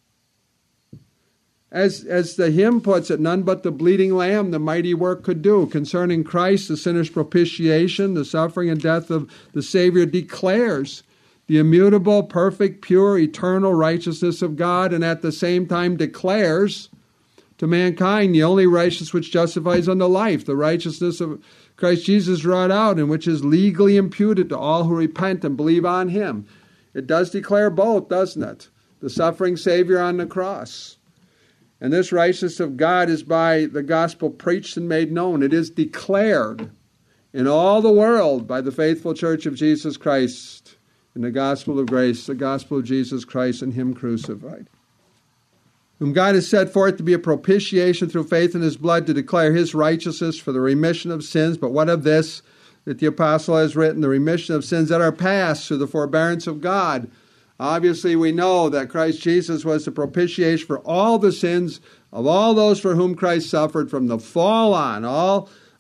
As, as the hymn puts it, none but the bleeding lamb the mighty work could do. Concerning Christ, the sinner's propitiation, the suffering and death of the Savior declares the immutable, perfect, pure, eternal righteousness of God, and at the same time declares to mankind the only righteousness which justifies unto life, the righteousness of Christ Jesus wrought out, and which is legally imputed to all who repent and believe on him. It does declare both, doesn't it? The suffering Savior on the cross. And this righteousness of God is by the gospel preached and made known. It is declared in all the world by the faithful church of Jesus Christ in the gospel of grace, the gospel of Jesus Christ and him crucified. Whom God has set forth to be a propitiation through faith in his blood to declare his righteousness for the remission of sins. But what of this that the apostle has written, the remission of sins that are past through the forbearance of God? Obviously, we know that Christ Jesus was the propitiation for all the sins of all those for whom Christ suffered from the fall on. All,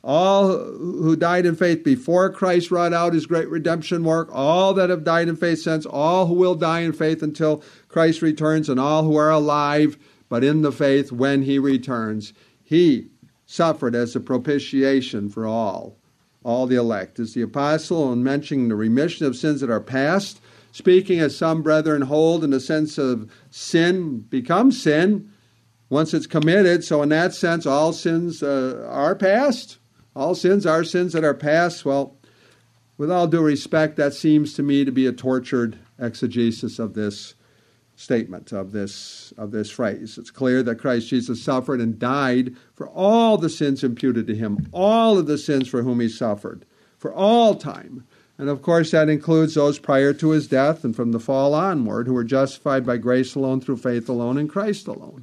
all who died in faith before Christ wrought out his great redemption work, all that have died in faith since, all who will die in faith until Christ returns, and all who are alive but in the faith when he returns. He suffered as a propitiation for all, all the elect. As the apostle, in mentioning the remission of sins that are past, speaking as some brethren hold in the sense of sin becomes sin once it's committed. So in that sense, all sins uh, are past. All sins are sins that are past. Well, with all due respect, that seems to me to be a tortured exegesis of this statement, of this, of this phrase. It's clear that Christ Jesus suffered and died for all the sins imputed to him, all of the sins for whom he suffered, for all time. And of course, that includes those prior to his death and from the fall onward, who were justified by grace alone, through faith alone, in Christ alone.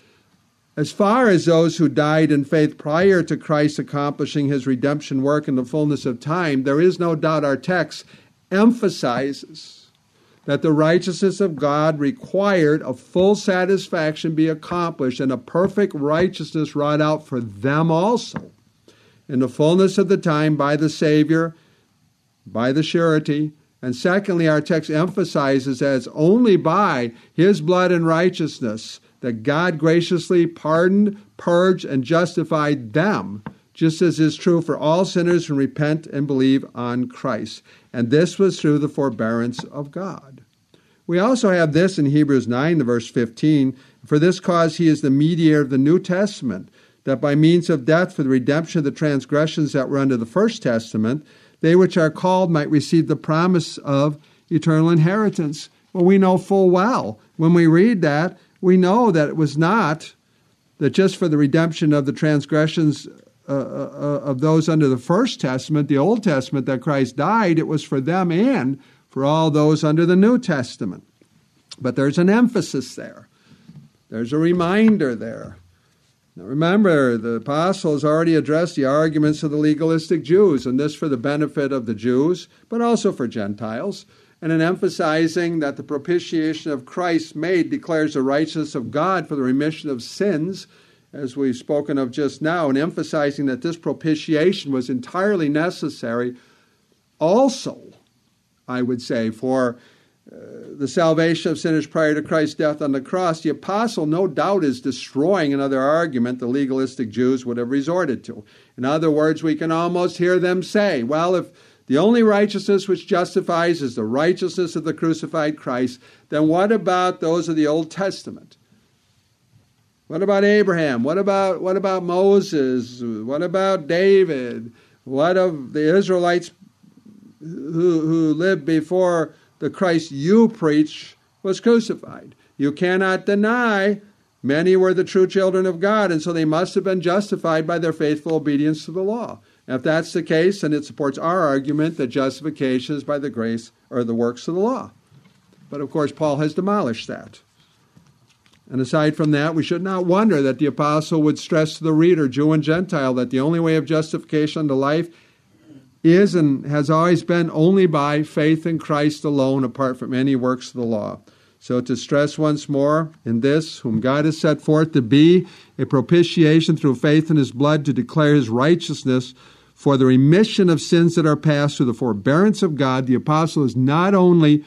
As far as those who died in faith prior to Christ accomplishing his redemption work in the fullness of time, there is no doubt our text emphasizes that the righteousness of God required a full satisfaction be accomplished and a perfect righteousness wrought out for them also in the fullness of the time by the Savior, by the surety. And secondly, our text emphasizes that it's only by his blood and righteousness that God graciously pardoned, purged, and justified them, just as is true for all sinners who repent and believe on Christ. And this was through the forbearance of God. We also have this in Hebrews nine, verse fifteen. For this cause he is the mediator of the New Testament, that by means of death for the redemption of the transgressions that were under the First Testament, they which are called might receive the promise of eternal inheritance. Well, we know full well, when we read that, we know that it was not that just for the redemption of the transgressions uh, uh, of those under the First Testament, the Old Testament, that Christ died. It was for them and for all those under the New Testament. But there's an emphasis there. There's a reminder there. Now remember, the apostle has already addressed the arguments of the legalistic Jews, and this for the benefit of the Jews, but also for Gentiles. And in emphasizing that the propitiation of Christ made declares the righteousness of God for the remission of sins, as we've spoken of just now, and emphasizing that this propitiation was entirely necessary also, I would say, for uh, the salvation of sinners prior to Christ's death on the cross, the apostle no doubt is destroying another argument the legalistic Jews would have resorted to. In other words, we can almost hear them say, well, if the only righteousness which justifies is the righteousness of the crucified Christ, then what about those of the Old Testament? What about Abraham? What about what about Moses? What about David? What of the Israelites who, who lived before the Christ you preach was crucified? You cannot deny many were the true children of God, and so they must have been justified by their faithful obedience to the law. And if that's the case, then it supports our argument that justification is by the grace or the works of the law. But of course, Paul has demolished that. And aside from that, we should not wonder that the apostle would stress to the reader, Jew and Gentile, that the only way of justification unto life is and has always been only by faith in Christ alone, apart from any works of the law. So to stress once more in this, whom God has set forth to be a propitiation through faith in his blood, to declare his righteousness for the remission of sins that are past through the forbearance of God, the apostle is not only,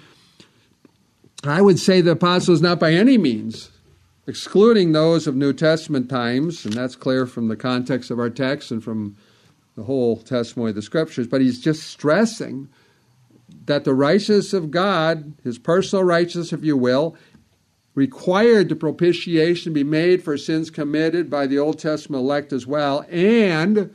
I would say the apostle is not by any means excluding those of New Testament times, and that's clear from the context of our text and from the whole testimony of the Scriptures, but he's just stressing that the righteousness of God, his personal righteousness, if you will, required the propitiation be made for sins committed by the Old Testament elect as well, and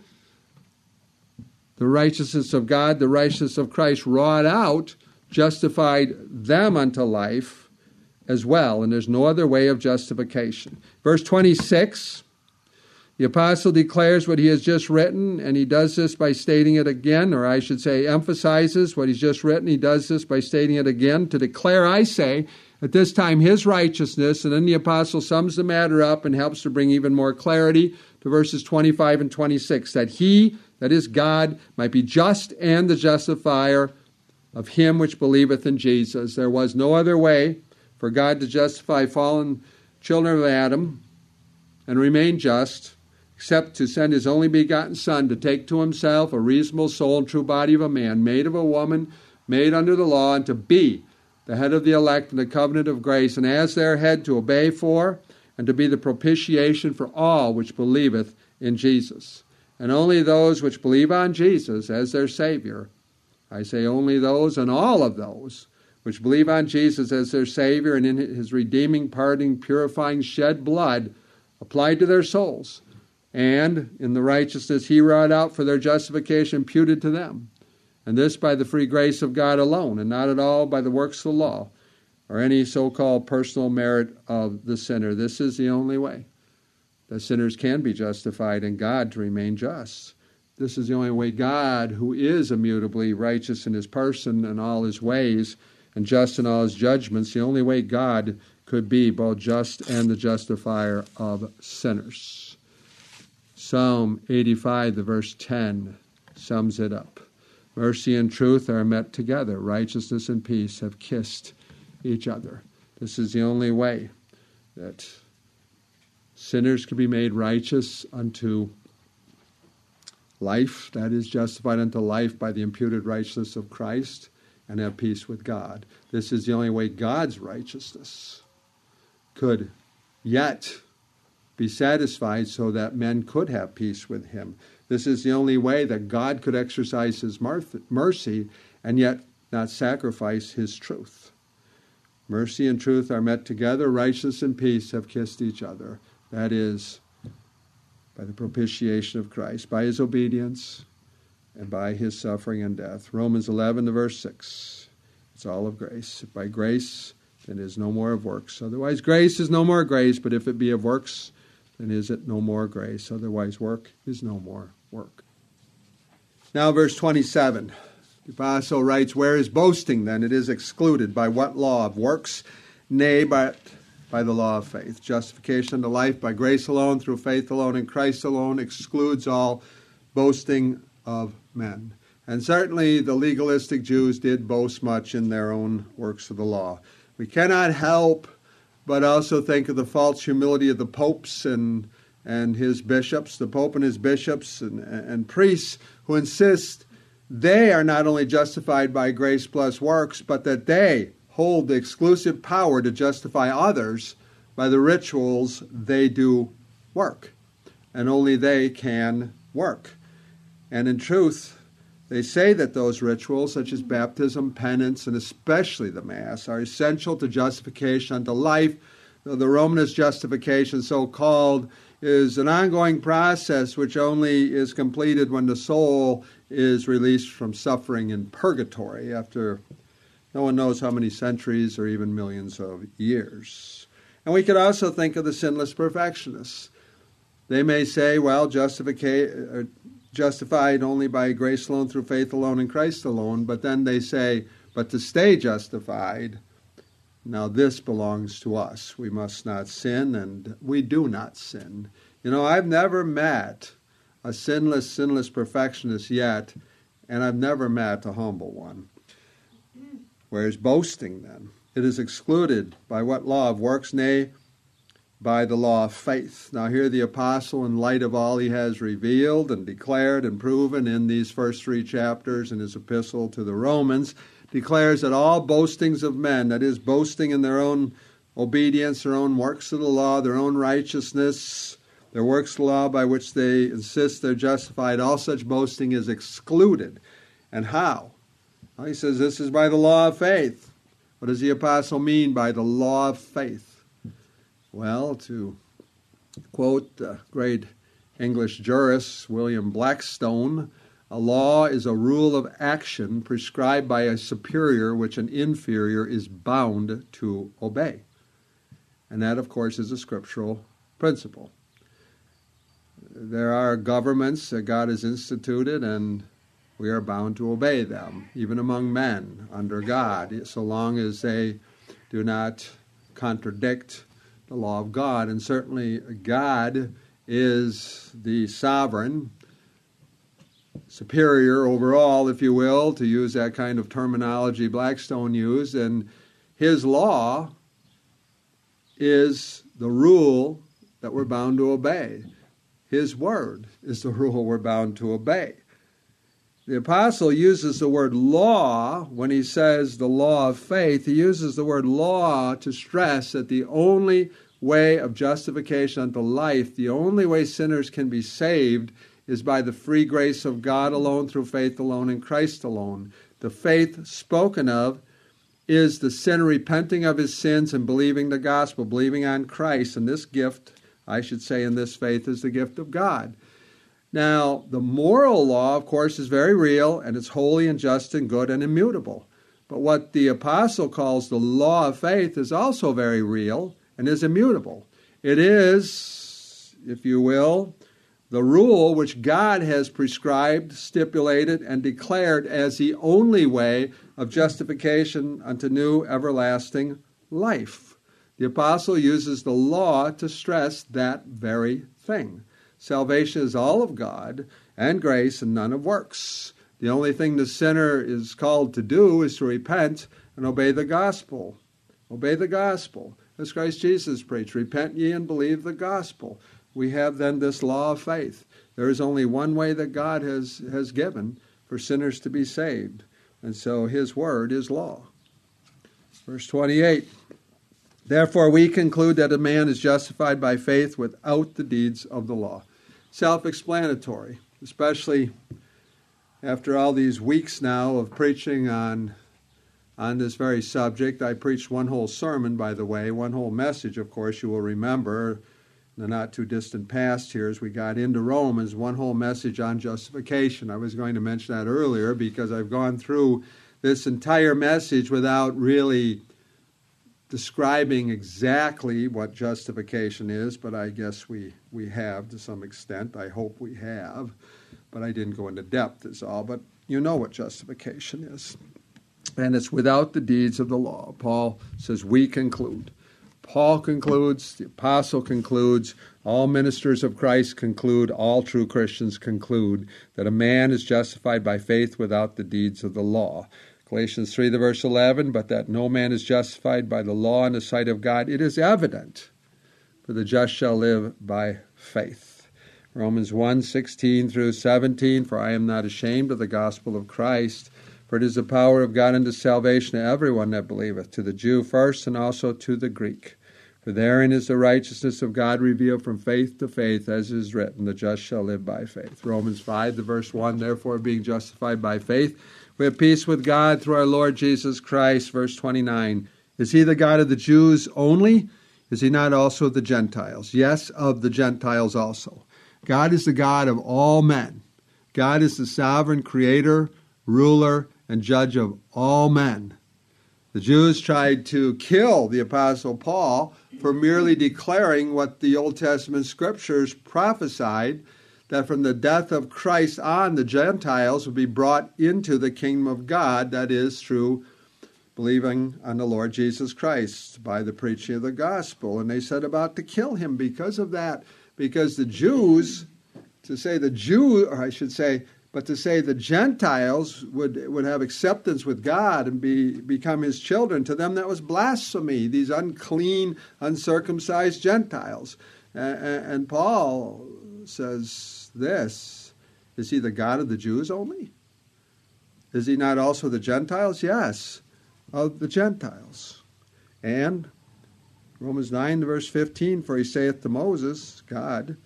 the righteousness of God, the righteousness of Christ wrought out, justified them unto life as well, and there's no other way of justification. Verse twenty-six, the apostle declares what he has just written, and he does this by stating it again, or I should say emphasizes what he's just written. He does this by stating it again, to declare, I say, at this time his righteousness, and then the apostle sums the matter up and helps to bring even more clarity to verses twenty-five and twenty-six, that he, that is God, might be just and the justifier of him which believeth in Jesus. There was no other way for God to justify fallen children of Adam and remain just except to send his only begotten Son to take to himself a reasonable soul and true body of a man, made of a woman, made under the law, and to be the head of the elect in the covenant of grace, and as their head to obey for, and to be the propitiation for all which believeth in Jesus. And only those which believe on Jesus as their Savior, I say only those and all of those which believe on Jesus as their Savior and in his redeeming, pardoning, purifying, shed blood applied to their souls, and in the righteousness he wrought out for their justification imputed to them. And this by the free grace of God alone, and not at all by the works of the law, or any so-called personal merit of the sinner. This is the only way that sinners can be justified and God to remain just. This is the only way God, who is immutably righteous in his person and all his ways, and just in all his judgments, the only way God could be both just and the justifier of sinners. Psalm eighty-five, the verse ten, sums it up. Mercy and truth are met together. Righteousness and peace have kissed each other. This is the only way that sinners can be made righteous unto life, that is, justified unto life by the imputed righteousness of Christ, and have peace with God. This is the only way God's righteousness could yet be satisfied so that men could have peace with him. This is the only way that God could exercise his mercy and yet not sacrifice his truth. Mercy and truth are met together. Righteousness and peace have kissed each other. That is, by the propitiation of Christ, by his obedience, and by his suffering and death. Romans eleven, the verse six. It's all of grace. If by grace, then is no more of works. Otherwise, grace is no more grace, but if it be of works, then is it no more grace. Otherwise, work is no more work. Now, verse twenty-seven. The apostle writes, where is boasting then? It is excluded. By what law? Of works? Nay, but by the law of faith. Justification unto life by grace alone, through faith alone, in Christ alone, excludes all boasting of men. And certainly the legalistic Jews did boast much in their own works of the law. We cannot help but also think of the false humility of the popes and and his bishops, the pope and his bishops and, and priests who insist they are not only justified by grace plus works, but that they hold the exclusive power to justify others by the rituals they do work. And only they can work. And in truth, they say that those rituals, such as baptism, penance, and especially the Mass, are essential to justification unto life. Though the Romanist justification, so-called, is an ongoing process which only is completed when the soul is released from suffering in purgatory after no one knows how many centuries or even millions of years. And we could also think of the sinless perfectionists. They may say, well, justifica- justified only by grace alone, through faith alone, in Christ alone, but then they say, but to stay justified, now this belongs to us. We must not sin, and we do not sin. You know, I've never met a sinless, sinless perfectionist yet, and I've never met a humble one. Whereas boasting, then, it is excluded by what law of works? Nay, by the law of faith. Now here the apostle, in light of all he has revealed and declared and proven in these first three chapters in his epistle to the Romans, declares that all boastings of men, that is, boasting in their own obedience, their own works of the law, their own righteousness, their works of the law by which they insist they're justified, all such boasting is excluded. And how? Well, he says this is by the law of faith. What does the apostle mean by the law of faith? Well, to quote the great English jurist William Blackstone, a law is a rule of action prescribed by a superior which an inferior is bound to obey. And that, of course, is a scriptural principle. There are governments that God has instituted, and we are bound to obey them, even among men, under God, so long as they do not contradict the law of God. And certainly God is the sovereign, superior overall, if you will, to use that kind of terminology Blackstone used, and his law is the rule that we're bound to obey. His word is the rule we're bound to obey. The apostle uses the word law when he says the law of faith. He uses the word law to stress that the only way of justification unto life, the only way sinners can be saved, is by the free grace of God alone, through faith alone, in Christ alone. The faith spoken of is the sinner repenting of his sins and believing the gospel, believing on Christ. And this gift, I should say, in this faith is the gift of God. Now, the moral law, of course, is very real, and it's holy and just and good and immutable. But what the apostle calls the law of faith is also very real and is immutable. It is, if you will, the rule which God has prescribed, stipulated, and declared as the only way of justification unto new everlasting life. The apostle uses the law to stress that very thing. Salvation is all of God and grace and none of works. The only thing the sinner is called to do is to repent and obey the gospel. Obey the gospel. As Christ Jesus preached, repent ye and believe the gospel. We have then this law of faith. There is only one way that God has, has given for sinners to be saved. And so his word is law. Verse twenty-eight. Therefore we conclude that a man is justified by faith without the deeds of the law. Self-explanatory, especially after all these weeks now of preaching on, on this very subject. I preached one whole sermon, by the way, one whole message, of course, you will remember, in the not-too-distant past here as we got into Romans, one whole message on justification. I was going to mention that earlier because I've gone through this entire message without really describing exactly what justification is, but I guess we, we have to some extent. I hope we have, but I didn't go into depth is all. But you know what justification is. And it's without the deeds of the law. Paul says we conclude. Paul concludes, the apostle concludes, all ministers of Christ conclude, all true Christians conclude that a man is justified by faith without the deeds of the law. Galatians three, the verse eleven, but that no man is justified by the law in the sight of God, it is evident, for the just shall live by faith. Romans one, sixteen through seventeen, for I am not ashamed of the gospel of Christ, for it is the power of God unto salvation to everyone that believeth, to the Jew first and also to the Greek. For therein is the righteousness of God revealed from faith to faith, as is written, the just shall live by faith. Romans five, the verse one, therefore being justified by faith, we have peace with God through our Lord Jesus Christ. Verse twenty-nine, is he the God of the Jews only? Is he not also of the Gentiles? Yes, of the Gentiles also. God is the God of all men. God is the sovereign creator, ruler, and judge of all men. The Jews tried to kill the Apostle Paul for merely declaring what the Old Testament scriptures prophesied, that from the death of Christ on, the Gentiles would be brought into the kingdom of God, that is, through believing on the Lord Jesus Christ by the preaching of the gospel. And they set about to kill him because of that, because the Jews, to say the Jew, or I should say, but to say the Gentiles would, would have acceptance with God and be become his children, to them that was blasphemy, these unclean, uncircumcised Gentiles. And, and Paul says this, is he the God of the Jews only? Is he not also the Gentiles? Yes, of the Gentiles. And Romans nine, verse fifteen, for he saith to Moses, God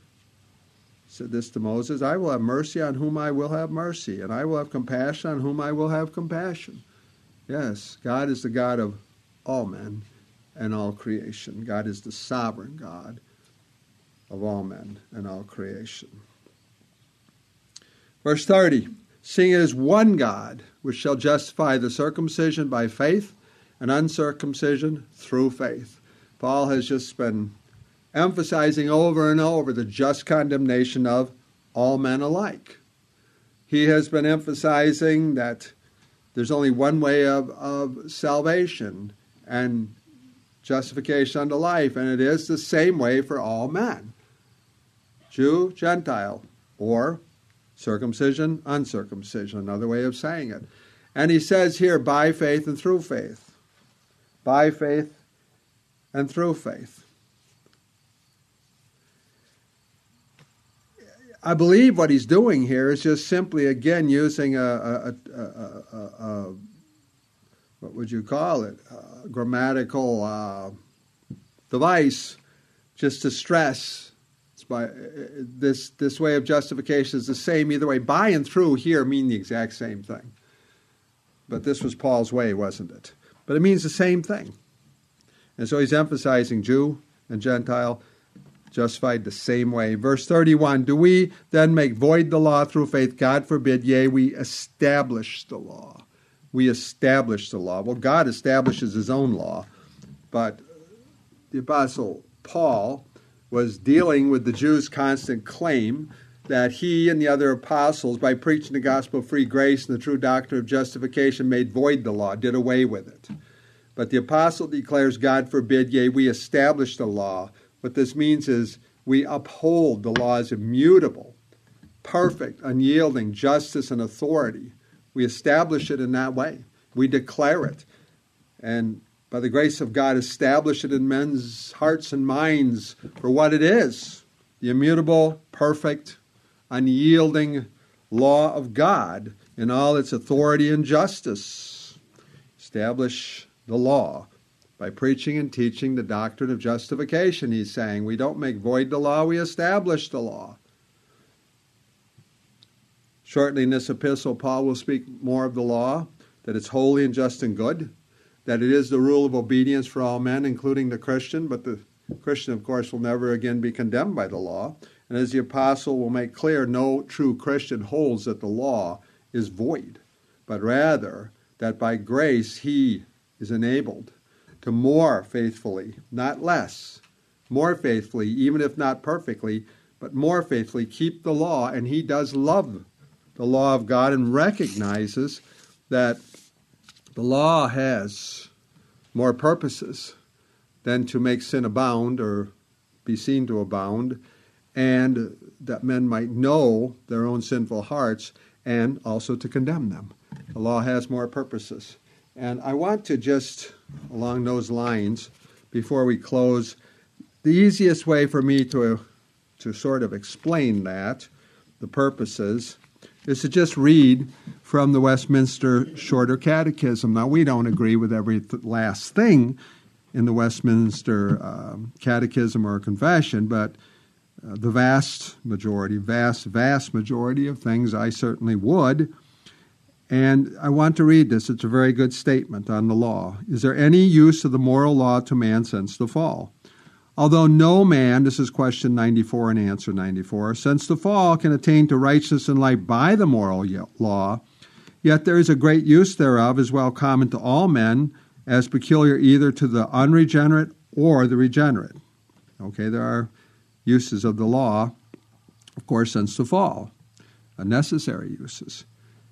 said this to Moses, I will have mercy on whom I will have mercy, and I will have compassion on whom I will have compassion. Yes, God is the God of all men and all creation. God is the sovereign God of all men and all creation. Verse thirty, seeing it is one God, which shall justify the circumcision by faith and uncircumcision through faith. Paul has just been emphasizing over and over the just condemnation of all men alike. He has been emphasizing that there's only one way of, of salvation and justification unto life, and it is the same way for all men. Jew, Gentile, or circumcision, uncircumcision, another way of saying it. And he says here, by faith and through faith. By faith and through faith. I believe what he's doing here is just simply, again, using a, a, a, a, a what would you call it, a grammatical uh, device just to stress it's by, this, this way of justification is the same either way. By and through here mean the exact same thing. But this was Paul's way, wasn't it? But it means the same thing. And so he's emphasizing Jew and Gentile justified the same way. Verse thirty-one, do we then make void the law through faith? God forbid, yea, we establish the law. We establish the law. Well, God establishes his own law, but the Apostle Paul was dealing with the Jews' constant claim that he and the other apostles, by preaching the gospel of free grace and the true doctrine of justification, made void the law, did away with it. But the apostle declares, God forbid, yea, we establish the law. What this means is we uphold the law as immutable, perfect, unyielding, justice, and authority. We establish it in that way. We declare it. And by the grace of God, establish it in men's hearts and minds for what it is, the immutable, perfect, unyielding law of God in all its authority and justice. Establish the law by preaching and teaching the doctrine of justification, he's saying. We don't make void the law, we establish the law. Shortly in this epistle, Paul will speak more of the law, that it's holy and just and good, that it is the rule of obedience for all men, including the Christian, but the Christian, of course, will never again be condemned by the law. And as the apostle will make clear, no true Christian holds that the law is void, but rather that by grace he is enabled to more faithfully, not less, more faithfully, even if not perfectly, but more faithfully keep the law. And he does love the law of God and recognizes that the law has more purposes than to make sin abound or be seen to abound, and that men might know their own sinful hearts and also to condemn them. The law has more purposes. And I want to just, along those lines, before we close, the easiest way for me to, to sort of explain that, the purposes, is to just read from the Westminster Shorter Catechism. Now, we don't agree with every th- last thing in the Westminster um, Catechism or Confession, but uh, the vast majority, vast, vast majority of things I certainly would. And I want to read this. It's a very good statement on the law. Is there any use of the moral law to man since the fall? Although no man, this is question ninety-four and answer ninety-four, since the fall can attain to righteousness and life by the moral law, yet there is a great use thereof as well common to all men, as peculiar either to the unregenerate or the regenerate. Okay, there are uses of the law, of course, since the fall, necessary uses.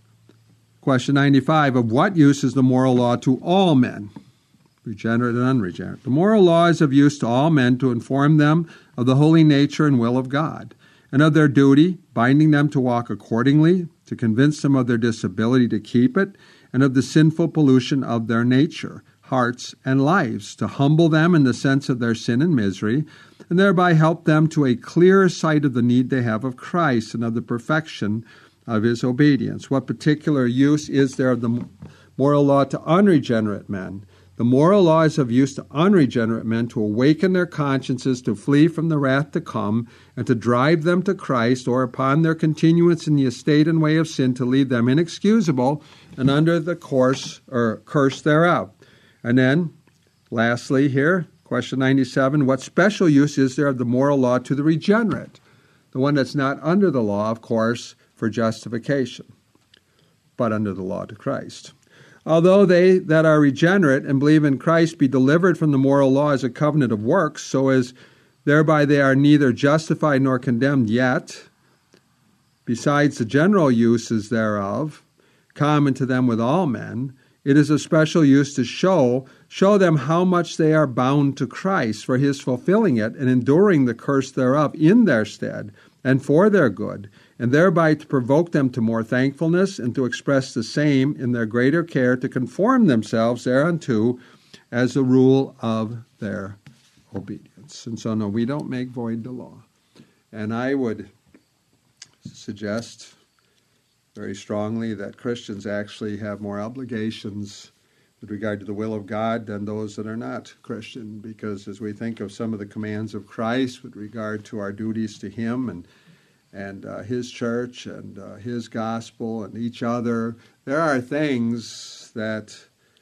Question ninety-five, of what use is the moral law to all men, regenerate and unregenerate? The moral law is of use to all men to inform them of the holy nature and will of God, and of their duty, binding them to walk accordingly, to convince them of their disability to keep it, and of the sinful pollution of their nature, hearts, and lives, to humble them in the sense of their sin and misery, and thereby help them to a clearer sight of the need they have of Christ and of the perfection of his obedience. What particular use is there of the moral law to unregenerate men? The moral law is of use to unregenerate men to awaken their consciences to flee from the wrath to come and to drive them to Christ, or upon their continuance in the estate and way of sin to leave them inexcusable and under the course or curse thereof. And then, lastly here, question ninety-seven, what special use is there of the moral law to the regenerate? The one that's not under the law, of course, for justification, but under the law to Christ. Although they that are regenerate and believe in Christ be delivered from the moral law as a covenant of works, so as thereby they are neither justified nor condemned, yet, besides the general uses thereof, common to them with all men, it is a special use to show, show them how much they are bound to Christ for his fulfilling it and enduring the curse thereof in their stead and for their good, and thereby to provoke them to more thankfulness and to express the same in their greater care to conform themselves thereunto as the rule of their obedience. And so, no, we don't make void the law. And I would suggest very strongly that Christians actually have more obligations with regard to the will of God than those that are not Christian, because as we think of some of the commands of Christ with regard to our duties to Him and and uh, His church and uh, His gospel and each other, there are things that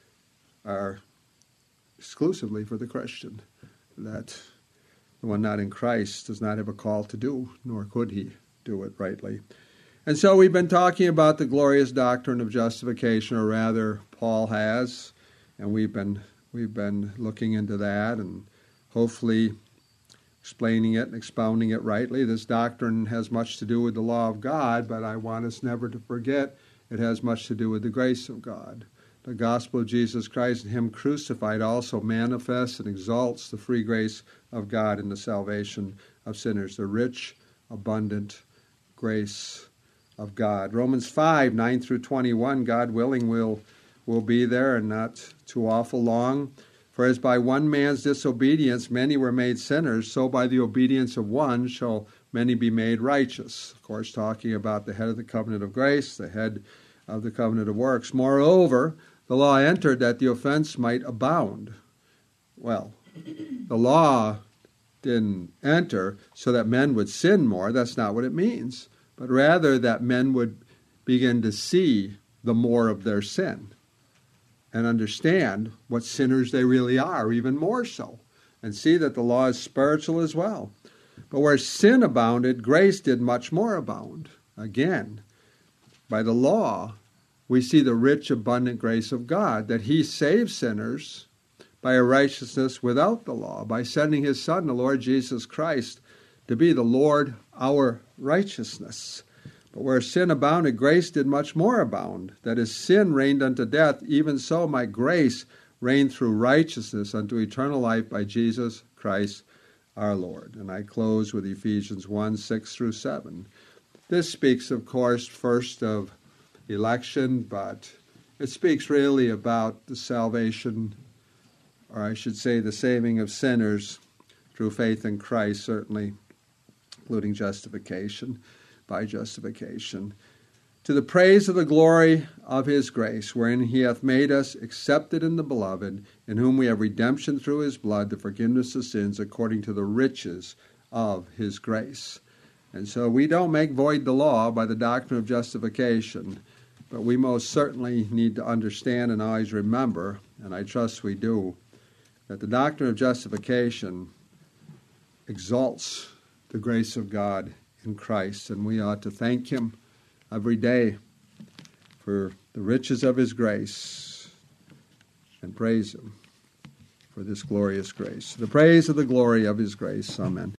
are exclusively for the Christian, that the one not in Christ does not have a call to do, nor could he do it rightly. And so we've been talking about the glorious doctrine of justification, or rather Paul has, and we've been we've been looking into that and hopefully explaining it and expounding it rightly. This doctrine has much to do with the law of God, but I want us never to forget it has much to do with the grace of God. The gospel of Jesus Christ and Him crucified also manifests and exalts the free grace of God in the salvation of sinners, the rich, abundant grace of God. Romans five, nine through twenty-one, God willing, will will be there, and not too awful long. For as by one man's disobedience many were made sinners, so by the obedience of one shall many be made righteous. Of course, talking about the head of the covenant of grace, the head of the covenant of works. Moreover, the law entered that the offense might abound. Well, the law didn't enter so that men would sin more. That's not what it means. But rather that men would begin to see the more of their sin and understand what sinners they really are, even more so, and see that the law is spiritual as well. But where sin abounded, grace did much more abound. Again, by the law, we see the rich, abundant grace of God, that He saves sinners by a righteousness without the law, by sending His Son, the Lord Jesus Christ, to be the Lord, our righteousness. But where sin abounded, grace did much more abound. That as sin reigned unto death, even so might grace reign through righteousness unto eternal life by Jesus Christ our Lord. And I close with Ephesians one, six through seven. This speaks, of course, first of election, but it speaks really about the salvation, or I should say the saving of sinners through faith in Christ, certainly, including justification, by justification, to the praise of the glory of His grace, wherein He hath made us accepted in the Beloved, in whom we have redemption through His blood, the forgiveness of sins, according to the riches of His grace. And so we don't make void the law by the doctrine of justification, but we most certainly need to understand and always remember, and I trust we do, that the doctrine of justification exalts the grace of God in Christ, and we ought to thank Him every day for the riches of His grace and praise Him for this glorious grace. The praise of the glory of His grace. Amen.